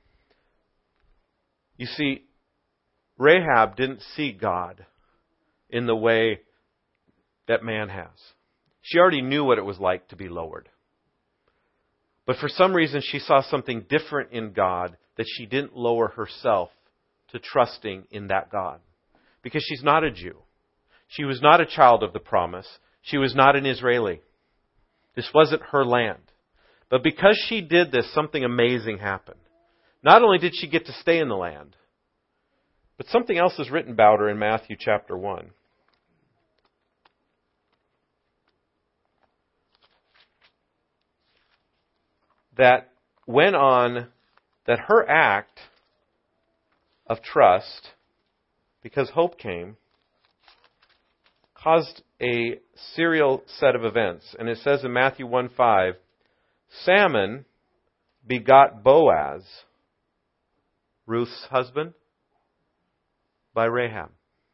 You see, Rahab didn't see God in the way that man has. She already knew what it was like to be lowered. But for some reason, she saw something different in God that she didn't lower herself to trusting in that God. Because she's not a Jew. She was not a child of the promise. She was not an Israeli. This wasn't her land. But because she did this, something amazing happened. Not only did she get to stay in the land, but something else is written about her in Matthew chapter 1. That went on, that her act of trust, because hope came, caused a serial set of events. And it says in Matthew 1:5, Salmon begot Boaz, Ruth's husband, by Rahab.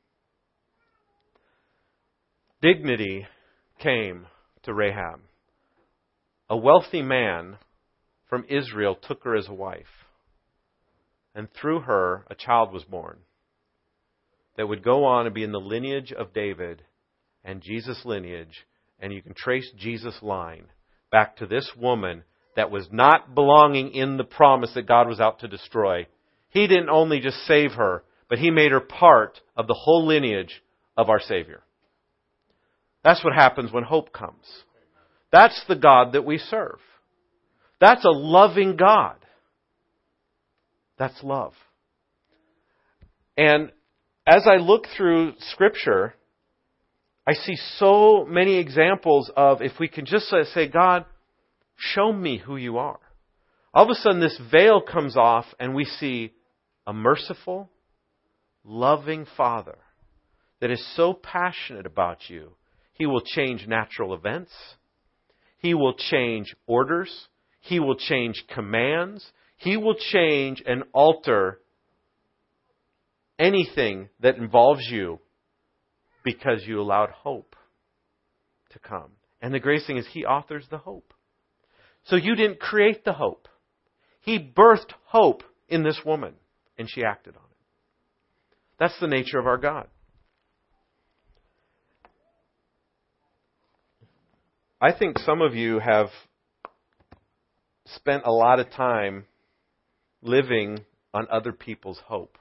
Dignity came to Rahab. A wealthy man from Israel took her as a wife. And through her, a child was born that would go on and be in the lineage of David and Jesus' lineage. And you can trace Jesus' line back to this woman that was not belonging in the promise that God was out to destroy. He didn't only just save her, but He made her part of the whole lineage of our Savior. That's what happens when hope comes. That's the God that we serve. That's a loving God. That's love. And as I look through Scripture, I see so many examples of, if we can just say, God, show me who you are. All of a sudden this veil comes off and we see a merciful, loving Father that is so passionate about you. He will change natural events. He will change orders. He will change commands. He will change and alter anything that involves you because you allowed hope to come. And the greatest thing is He authors the hope. So you didn't create the hope. He birthed hope in this woman, and she acted on it. That's the nature of our God. I think some of you have spent a lot of time living on other people's hope.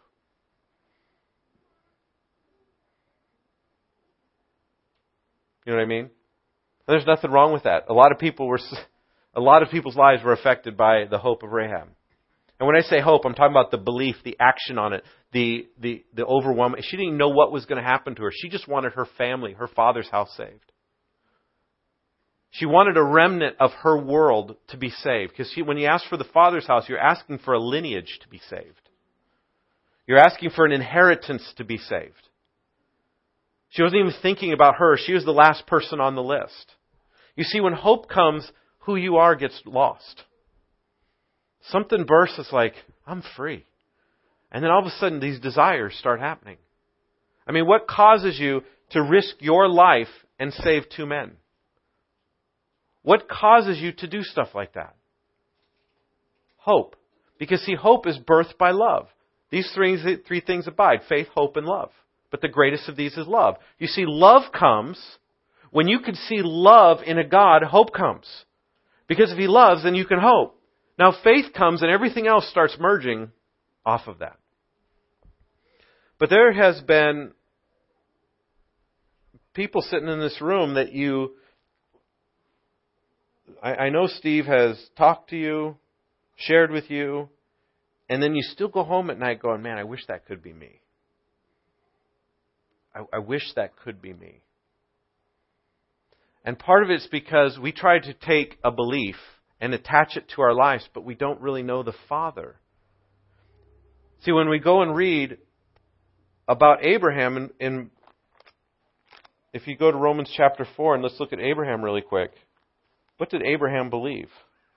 You know what I mean? There's nothing wrong with that. A lot of people's lives were affected by the hope of Rahab. And when I say hope, I'm talking about the belief, the action on it, the overwhelming. She didn't even know what was going to happen to her. She just wanted her family, her father's house saved. She wanted a remnant of her world to be saved. Because when you ask for the Father's house, you're asking for a lineage to be saved. You're asking for an inheritance to be saved. She wasn't even thinking about her. She was the last person on the list. You see, when hope comes, who you are gets lost. Something bursts, it's like, I'm free. And then all of a sudden, these desires start happening. I mean, what causes you to risk your life and save two men? What causes you to do stuff like that? Hope. Because, see, hope is birthed by love. These three things abide: faith, hope, and love. But the greatest of these is love. You see, love comes when you can see love in a God, hope comes. Because if He loves, then you can hope. Now, faith comes and everything else starts merging off of that. But there has been people sitting in this room that I know Steve has talked to you, shared with you. And then you still go home at night going, man, I wish that could be me. I wish that could be me. And part of it's because we try to take a belief and attach it to our lives, but we don't really know the Father. See, when we go and read about Abraham, if you go to Romans chapter 4, and let's look at Abraham really quick. What did Abraham believe?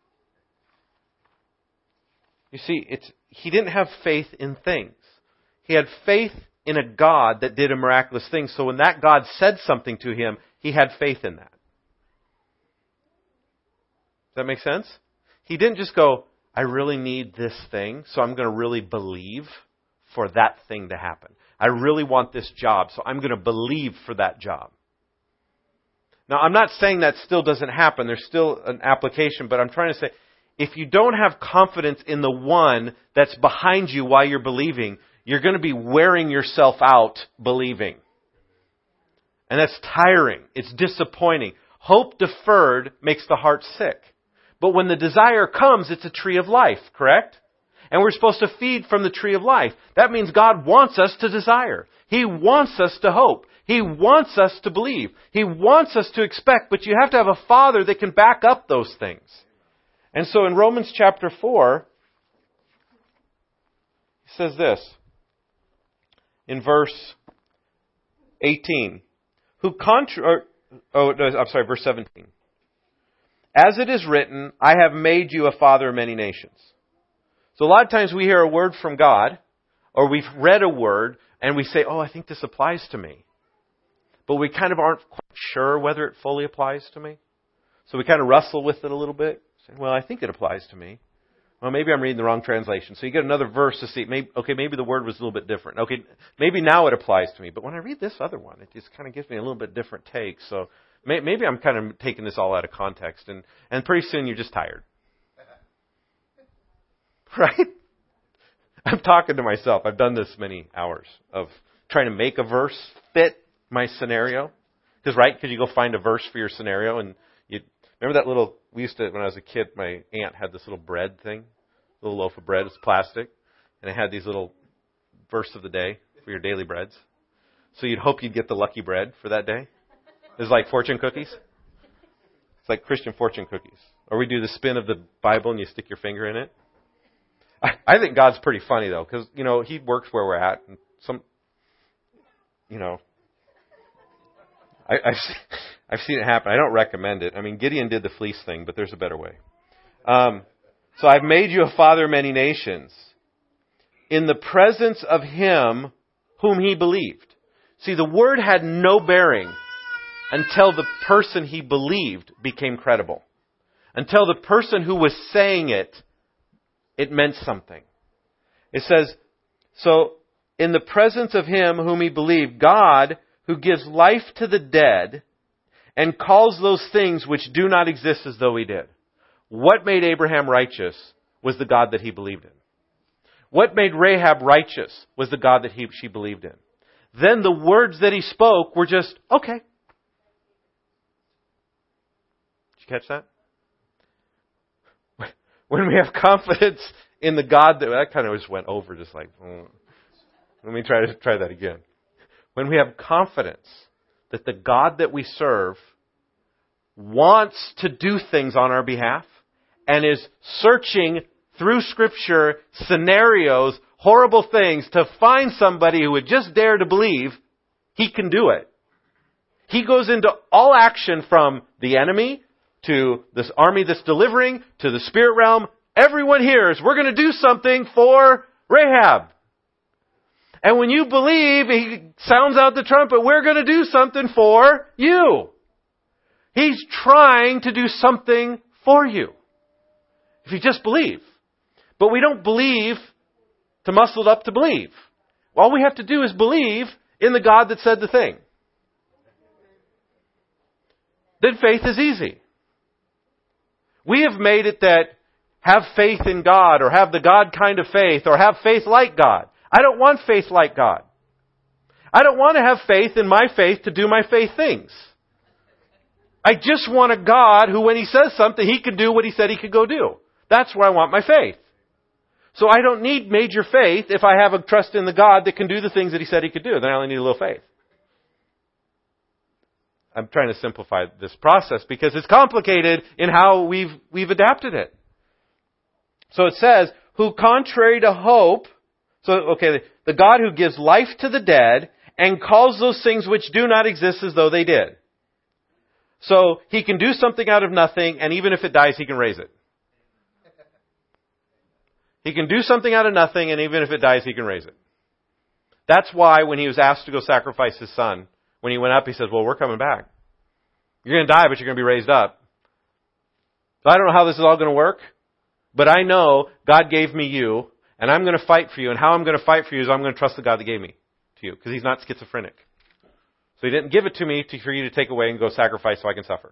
You see, he didn't have faith in things. He had faith in a God that did a miraculous thing. So when that God said something to him, he had faith in that. Does that make sense? He didn't just go, I really need this thing, so I'm going to really believe for that thing to happen. I really want this job, so I'm going to believe for that job. Now, I'm not saying that still doesn't happen. There's still an application, but I'm trying to say, if you don't have confidence in the one that's behind you while you're believing, you're going to be wearing yourself out believing. And that's tiring. It's disappointing. Hope deferred makes the heart sick. But when the desire comes, it's a tree of life, correct? And we're supposed to feed from the tree of life. That means God wants us to desire. He wants us to hope. He wants us to believe. He wants us to expect. But you have to have a Father that can back up those things. And so in Romans chapter 4, he says this, in verse 18, verse 17. As it is written, I have made you a father of many nations. So a lot of times we hear a word from God, or we've read a word, and we say, oh, I think this applies to me. But we kind of aren't quite sure whether it fully applies to me. So we kind of wrestle with it a little bit. Say, well, I think it applies to me. Well, maybe I'm reading the wrong translation. So you get another verse to see, maybe the word was a little bit different. Okay, maybe now it applies to me. But when I read this other one, it just kind of gives me a little bit different take. So maybe I'm kind of taking this all out of context. And pretty soon you're just tired. Right? I'm talking to myself. I've done this many hours of trying to make a verse fit my scenario. Because you go find a verse for your scenario, and you remember that little, we used to, when I was a kid, my aunt had this little bread thing, little loaf of bread, it's plastic, and it had these little verse of the day for your daily breads. So you'd hope you'd get the lucky bread for that day. It was like fortune cookies. It's like Christian fortune cookies. Or we do the spin of the Bible and you stick your finger in it. I think God's pretty funny, though, because, He works where we're at. And I've seen it happen. I don't recommend it. I mean, Gideon did the fleece thing, but there's a better way. So I've made you a father of many nations in the presence of him whom he believed. See, the word had no bearing until the person he believed became credible. Until the person who was saying it meant something. It says, so in the presence of him whom he believed, God, who gives life to the dead and calls those things which do not exist as though he did. What made Abraham righteous was the God that he believed in. What made Rahab righteous was the God that she believed in. Then the words that he spoke were just, okay. Did you catch that? When we have confidence in the God that kind of just went over, just like, let me try that again. When we have confidence that the God that we serve wants to do things on our behalf and is searching through Scripture scenarios, horrible things, to find somebody who would just dare to believe, He can do it. He goes into all action from the enemy to this army that's delivering, to the spirit realm. Everyone hears, we're going to do something for Rahab. And when you believe, he sounds out the trumpet, we're going to do something for you. He's trying to do something for you. If you just believe. But we don't believe to muscle it up to believe. All we have to do is believe in the God that said the thing. Then faith is easy. We have made it that have faith in God, or have the God kind of faith, or have faith like God. I don't want faith like God. I don't want to have faith in my faith to do my faith things. I just want a God who, when He says something, He can do what He said He could go do. That's where I want my faith. So I don't need major faith if I have a trust in the God that can do the things that He said He could do. Then I only need a little faith. I'm trying to simplify this process because it's complicated in how we've adapted it. So it says, who contrary to hope, the God who gives life to the dead and calls those things which do not exist as though they did. So He can do something out of nothing, and even if it dies, He can raise it. He can do something out of nothing, and even if it dies, He can raise it. That's why when He was asked to go sacrifice His Son, when He went up, He says, well, we're coming back. You're going to die, but you're going to be raised up. So I don't know how this is all going to work, but I know God gave me you, and I'm going to fight for you, and how I'm going to fight for you is I'm going to trust the God that gave me to you, because He's not schizophrenic. So He didn't give it to me for you to take away and go sacrifice so I can suffer.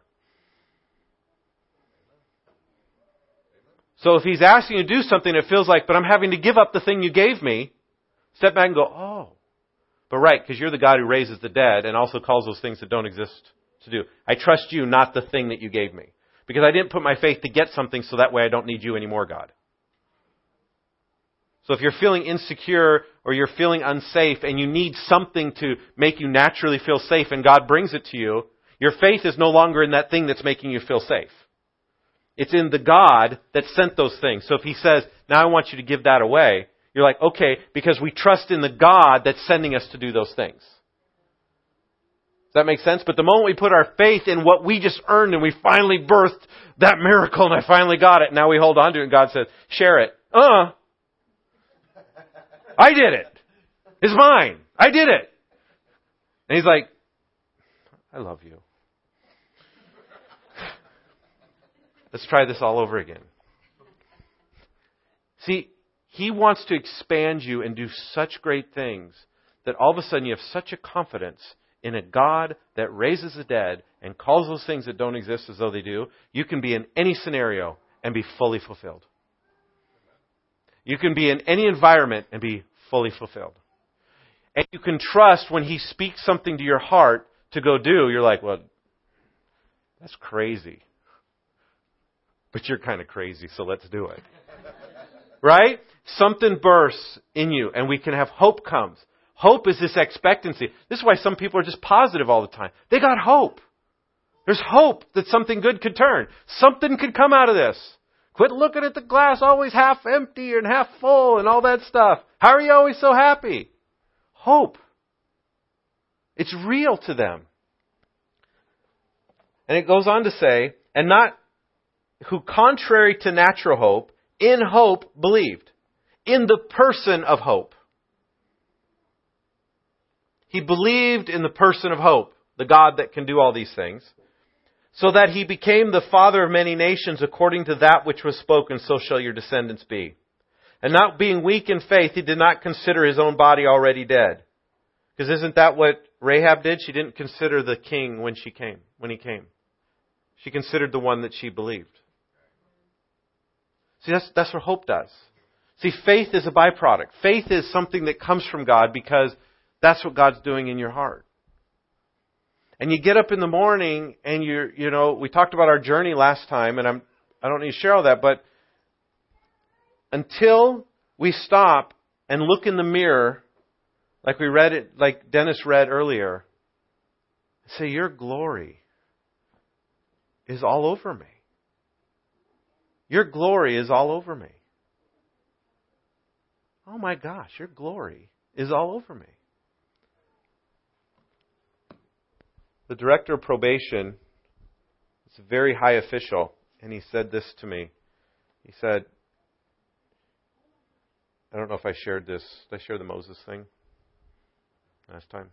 So if He's asking you to do something that feels like, but I'm having to give up the thing you gave me, step back and go, oh. But right, because you're the God who raises the dead and also calls those things that don't exist to do. I trust you, not the thing that you gave me. Because I didn't put my faith to get something so that way I don't need you anymore, God. So if you're feeling insecure or you're feeling unsafe and you need something to make you naturally feel safe and God brings it to you, your faith is no longer in that thing that's making you feel safe. It's in the God that sent those things. So if He says, now I want you to give that away, you're like, okay, because we trust in the God that's sending us to do those things. Does that make sense? But the moment we put our faith in what we just earned and we finally birthed that miracle and I finally got it, now we hold on to it and God says, share it. I did it. It's mine. I did it. And He's like, I love you. Let's try this all over again. See, He wants to expand you and do such great things that all of a sudden you have such a confidence in a God that raises the dead and calls those things that don't exist as though they do. You can be in any scenario and be fully fulfilled. You can be in any environment and be fully fulfilled. And you can trust when He speaks something to your heart to go do. You're like, well, that's crazy. But you're kind of crazy, so let's do it. Right? Something bursts in you and we can have hope comes. Hope is this expectancy. This is why some people are just positive all the time. They got hope. There's hope that something good could turn. Something could come out of this. Quit looking at the glass always half empty and half full and all that stuff. How are you always so happy? Hope. It's real to them. And it goes on to say, and not who contrary to natural hope, in hope believed. In the person of hope. He believed in the person of hope, the God that can do all these things, so that He became the father of many nations according to that which was spoken, so shall your descendants be. And not being weak in faith, he did not consider his own body already dead. Because isn't that what Rahab did? She didn't consider the king when he came. She considered the one that she believed. See, that's what hope does. See, faith is a byproduct. Faith is something that comes from God because that's what God's doing in your heart. And you get up in the morning and we talked about our journey last time, and I don't need to share all that, but until we stop and look in the mirror, like we read it, like Dennis read earlier, say, your glory is all over me. Your glory is all over me. Oh my gosh, your glory is all over me. The director of probation is a very high official, and he said this to me. He said, I don't know if I shared this. Did I share the Moses thing last time?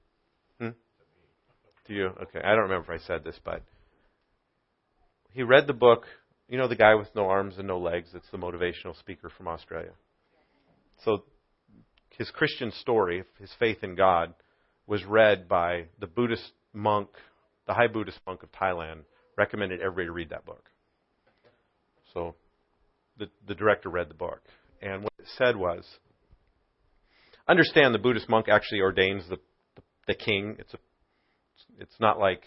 To you? Okay. I don't remember if I said this, but he read the book. You know the guy with no arms and no legs? It's the motivational speaker from Australia. So his Christian story, his faith in God, was read by the Buddhist monk, the high Buddhist monk of Thailand, recommended everybody to read that book. So the director read the book. And what it said was, understand the Buddhist monk actually ordains the king. It's not like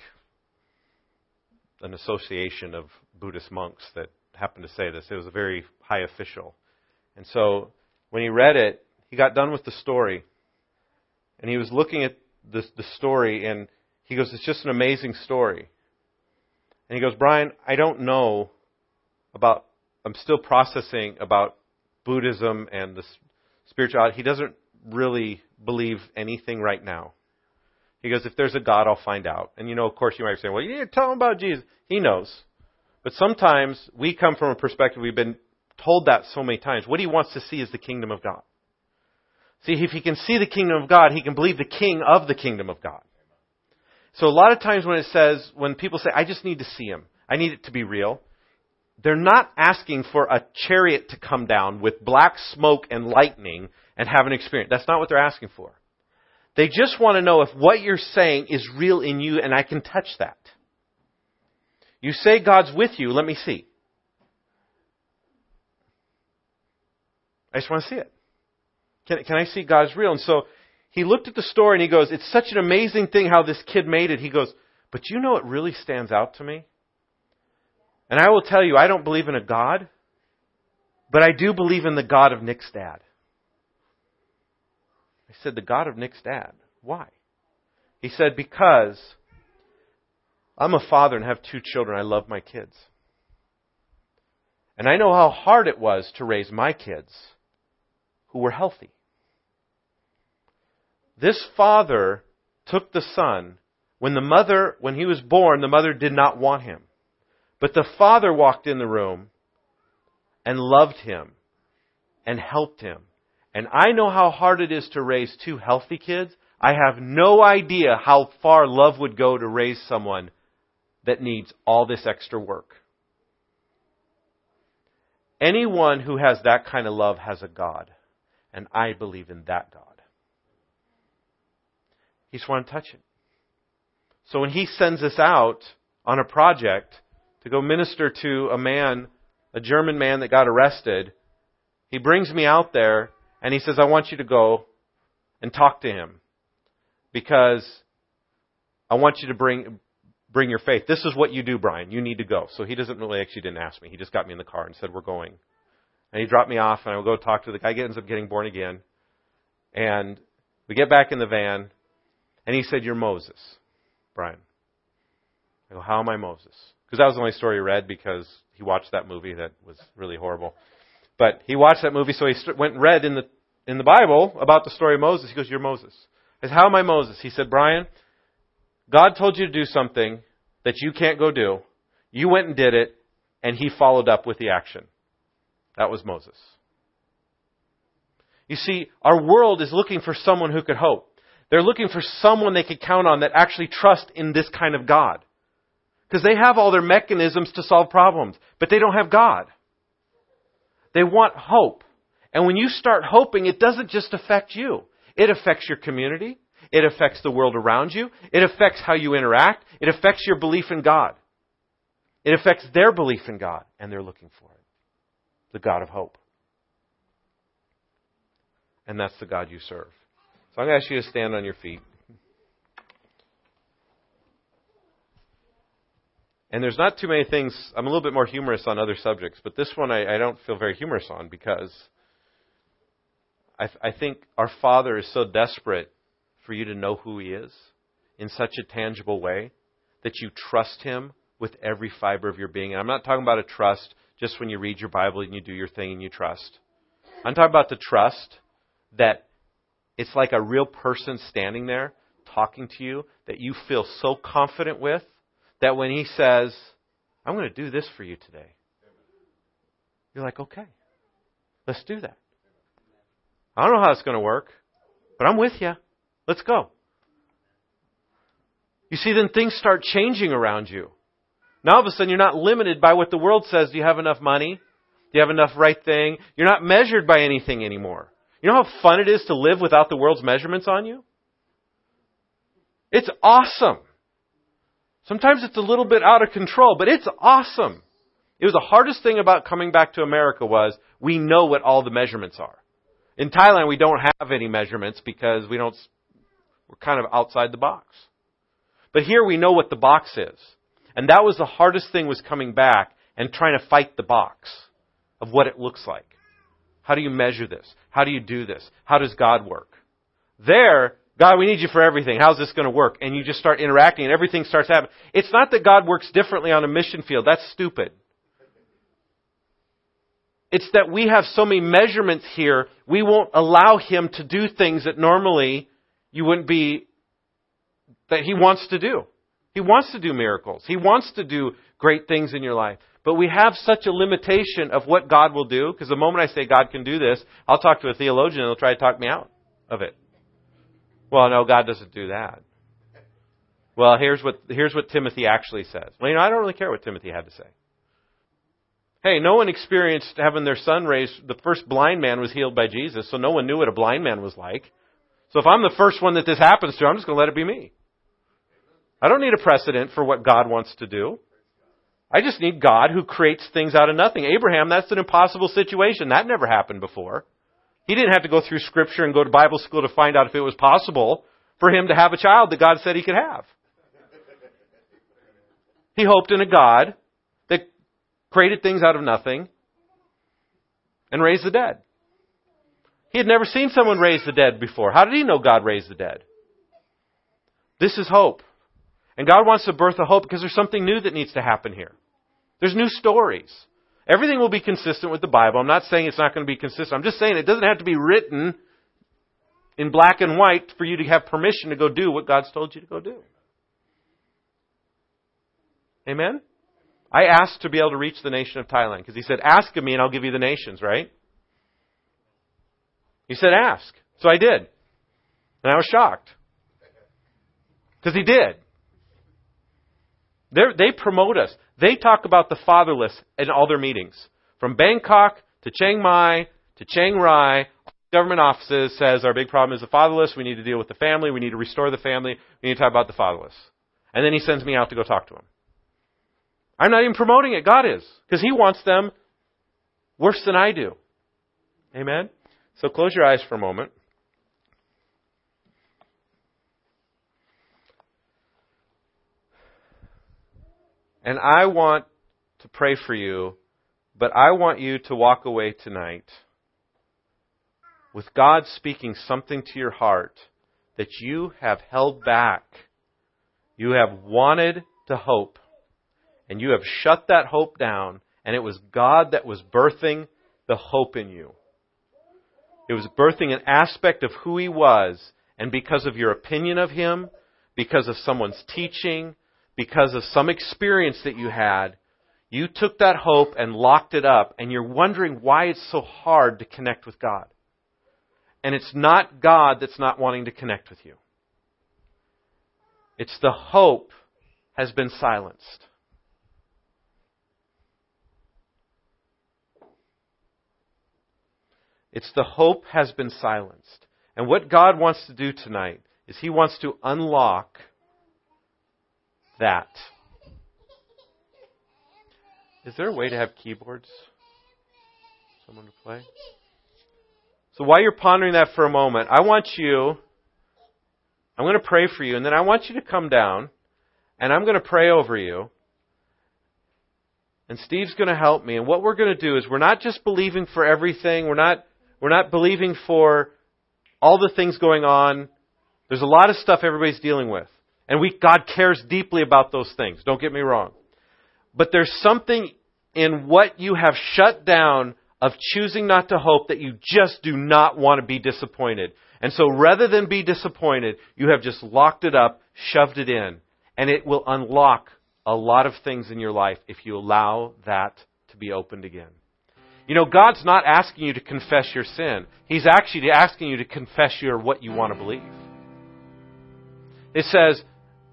an association of Buddhist monks that happened to say this. It was a very high official. And so when he read it, he got done with the story. And he was looking at the story, and he goes, it's just an amazing story. And he goes, Brian, I don't know about, I'm still processing about Buddhism and the spirituality. He doesn't really believe anything right now. He goes, if there's a God, I'll find out. And of course you might say, well, you need to tell him about Jesus. He knows. But sometimes we come from a perspective, we've been told that so many times. What he wants to see is the kingdom of God. See, if he can see the kingdom of God, he can believe the king of the kingdom of God. So a lot of times when people say, I just need to see him, I need it to be real, they're not asking for a chariot to come down with black smoke and lightning and have an experience. That's not what they're asking for. They just want to know if what you're saying is real in you and I can touch that. You say God's with you, let me see. I just want to see it. Can I see God's real? And so he looked at the story and he goes, it's such an amazing thing how this kid made it. He goes, but it really stands out to me. And I will tell you, I don't believe in a God, but I do believe in the God of Nick's dad. I said, the God of Nick's dad? Why? He said, because I'm a father and have 2 children. I love my kids. And I know how hard it was to raise my kids who were healthy. This father took the son. When he was born, the mother did not want him. But the father walked in the room and loved him and helped him. And I know how hard it is to raise 2 healthy kids. I have no idea how far love would go to raise someone that needs all this extra work. Anyone who has that kind of love has a God. And I believe in that God. He just wants to touch it. So when he sends us out on a project to go minister to a German man that got arrested, he brings me out there and he says, I want you to go and talk to him because I want you to bring your faith. This is what you do, Brian. You need to go. So he didn't ask me. He just got me in the car and said, we're going. And he dropped me off and I will go talk to the guy. He ends up getting born again. And we get back in the van and he said, you're Moses, Brian. I go, how am I Moses? Because that was the only story he read because he watched that movie that was really horrible. But he watched that movie, so he went and read in the Bible about the story of Moses. He goes, you're Moses. I said, how am I Moses? He said, Brian, God told you to do something that you can't go do. You went and did it, and he followed up with the action. That was Moses. You see, our world is looking for someone who could hope. They're looking for someone they could count on that actually trusts in this kind of God. Because they have all their mechanisms to solve problems, but they don't have God. They want hope. And when you start hoping, it doesn't just affect you. It affects your community. It affects the world around you. It affects how you interact. It affects your belief in God. It affects their belief in God, and they're looking for it. The God of hope. And that's the God you serve. So I'm going to ask you to stand on your feet. And there's not too many things. I'm a little bit more humorous on other subjects, but this one I don't feel very humorous on because I think our Father is so desperate for you to know who He is in such a tangible way that you trust Him with every fiber of your being. And I'm not talking about a trust just when you read your Bible and you do your thing and you trust. I'm talking about the trust that it's like a real person standing there talking to you that you feel so confident with that when He says, I'm going to do this for you today, you're like, okay, let's do that. I don't know how it's going to work, but I'm with you. Let's go. You see, then things start changing around you. Now all of a sudden you're not limited by what the world says. Do you have enough money? Do you have enough right thing? You're not measured by anything anymore. You know how fun it is to live without the world's measurements on you? It's awesome. Sometimes it's a little bit out of control, but it's awesome. It was the hardest thing about coming back to America was we know what all the measurements are. In Thailand, we don't have any measurements because we're kind of outside the box. But here we know what the box is. And that was the hardest thing was coming back and trying to fight the box of what it looks like. How do you measure this? How do you do this? How does God work? There, God, we need you for everything. How's this going to work? And you just start interacting and everything starts happening. It's not that God works differently on a mission field. That's stupid. It's that we have so many measurements here, we won't allow Him to do things that normally you wouldn't be, that He wants to do. He wants to do miracles. He wants to do great things in your life. But we have such a limitation of what God will do, because the moment I say God can do this, I'll talk to a theologian and they'll try to talk me out of it. Well, no, God doesn't do that. Well, here's what Timothy actually says. Well, I don't really care what Timothy had to say. Hey, no one experienced having their son raised. The first blind man was healed by Jesus, so no one knew what a blind man was like. So if I'm the first one that this happens to, I'm just going to let it be me. I don't need a precedent for what God wants to do. I just need God who creates things out of nothing. Abraham, that's an impossible situation. That never happened before. He didn't have to go through Scripture and go to Bible school to find out if it was possible for him to have a child that God said he could have. He hoped in a God that created things out of nothing and raised the dead. He had never seen someone raise the dead before. How did he know God raised the dead? This is hope. And God wants to birth a hope because there's something new that needs to happen here. There's new stories. Everything will be consistent with the Bible. I'm not saying it's not going to be consistent. I'm just saying it doesn't have to be written in black and white for you to have permission to go do what God's told you to go do. Amen? I asked to be able to reach the nation of Thailand because He said, ask of me and I'll give you the nations, right? He said, ask. So I did. And I was shocked. Because He did. They promote us. They talk about the fatherless in all their meetings. From Bangkok to Chiang Mai to Chiang Rai, government offices says our big problem is the fatherless. We need to deal with the family. We need to restore the family. We need to talk about the fatherless. And then He sends me out to go talk to them. I'm not even promoting it. God is. Because He wants them worse than I do. Amen? So close your eyes for a moment. And I want to pray for you, but I want you to walk away tonight with God speaking something to your heart that you have held back. You have wanted to hope, and you have shut that hope down, and it was God that was birthing the hope in you. It was birthing an aspect of who He was, and because of your opinion of Him, because of someone's teaching, because of some experience that you had, you took that hope and locked it up, and you're wondering why it's so hard to connect with God. And it's not God that's not wanting to connect with you. It's the hope has been silenced. It's the hope has been silenced. And what God wants to do tonight is He wants to unlock that. Is there a way to have keyboards? Someone to play? So while you're pondering that for a moment, I'm going to pray for you, and then I want you to come down, and I'm going to pray over you. And Steve's going to help me. And what we're going to do is we're not just believing for everything. We're not believing for all the things going on. There's a lot of stuff everybody's dealing with. And God cares deeply about those things. Don't get me wrong. But there's something in what you have shut down of choosing not to hope that you just do not want to be disappointed. And so rather than be disappointed, you have just locked it up, shoved it in. And it will unlock a lot of things in your life if you allow that to be opened again. You know, God's not asking you to confess your sin. He's actually asking you to confess what you want to believe. It says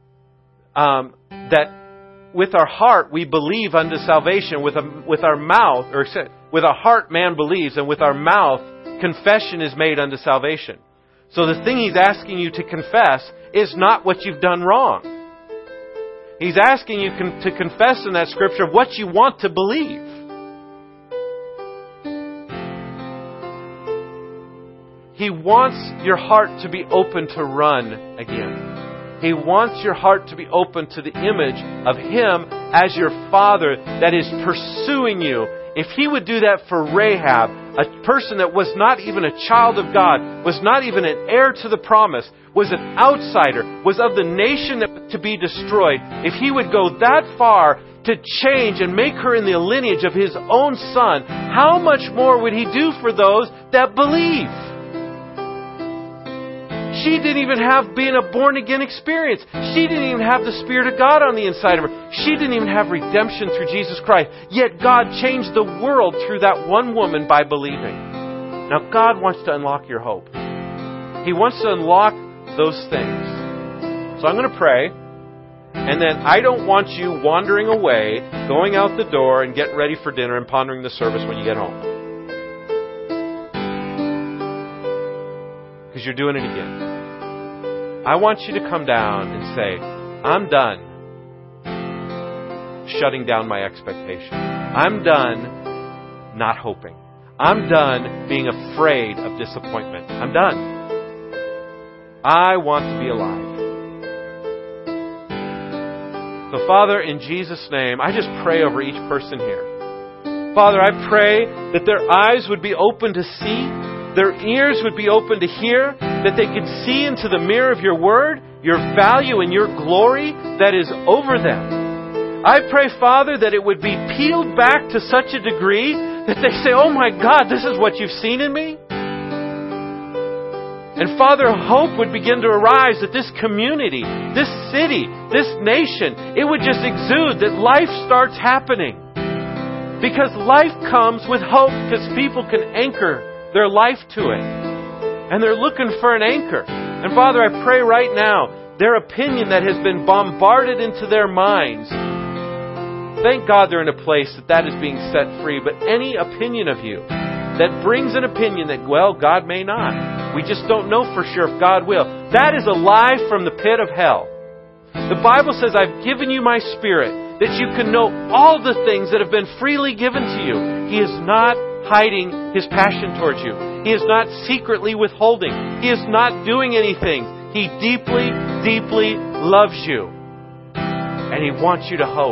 that with our heart we believe unto salvation, with our mouth, or with our heart man believes, and with our mouth confession is made unto salvation. So the thing He's asking you to confess is not what you've done wrong. He's asking you to confess in that Scripture what you want to believe. He wants your heart to be open to run again. He wants your heart to be open to the image of Him as your Father that is pursuing you if He would do that for Rahab, a person that was not even a child of God, was not even an heir to the promise, was an outsider, was of the nation to be destroyed, if He would go that far to change and make her in the lineage of His own Son, how much more would He do for those that believe? She didn't even have being a born-again experience. She didn't even have the Spirit of God on the inside of her. She didn't even have redemption through Jesus Christ. Yet God changed the world through that one woman by believing. Now God wants to unlock your hope. He wants to unlock those things. So I'm going to pray. And then I don't want you wandering away, going out the door and getting ready for dinner and pondering the service when you get home. Because you're doing it again. I want you to come down and say, I'm done shutting down my expectation. I'm done not hoping. I'm done being afraid of disappointment. I'm done. I want to be alive. So, Father, in Jesus' name, I just pray over each person here. Father, I pray that their eyes would be open to see, their ears would be open to hear, that they could see into the mirror of your Word, your value and your glory that is over them. I pray, Father, that it would be peeled back to such a degree that they say, oh my God, this is what you've seen in me? And Father, hope would begin to arise that this community, this city, this nation, it would just exude that life starts happening. Because life comes with hope, because people can anchor their life to it. And they're looking for an anchor. And Father, I pray right now, their opinion that has been bombarded into their minds, thank God they're in a place that is being set free. But any opinion of you that brings an opinion that, well, God may not. We just don't know for sure if God will. That is a lie from the pit of hell. The Bible says, I've given you my Spirit, that you can know all the things that have been freely given to you. He is not hiding His passion towards you. He is not secretly withholding. He is not doing anything. He deeply, deeply loves you. And He wants you to hope.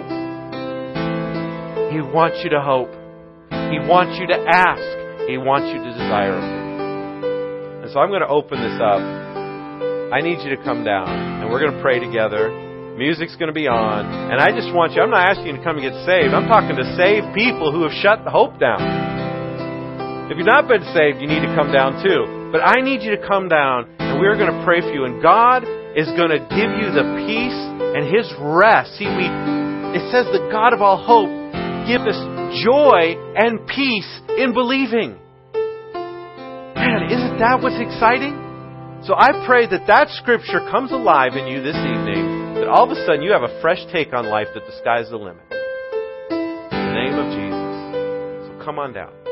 He wants you to hope. He wants you to ask. He wants you to desire Him. And so I'm going to open this up. I need you to come down, and we're going to pray together. Music's going to be on. And I just want you, I'm not asking you to come and get saved. I'm talking to saved people who have shut the hope down. If you've not been saved, you need to come down too. But I need you to come down, and we're going to pray for you. And God is going to give you the peace and His rest. See, it says the God of all hope give us joy and peace in believing. Man, isn't that what's exciting? So I pray that that scripture comes alive in you this evening, that all of a sudden you have a fresh take on life, that the sky's the limit. In the name of Jesus. So come on down.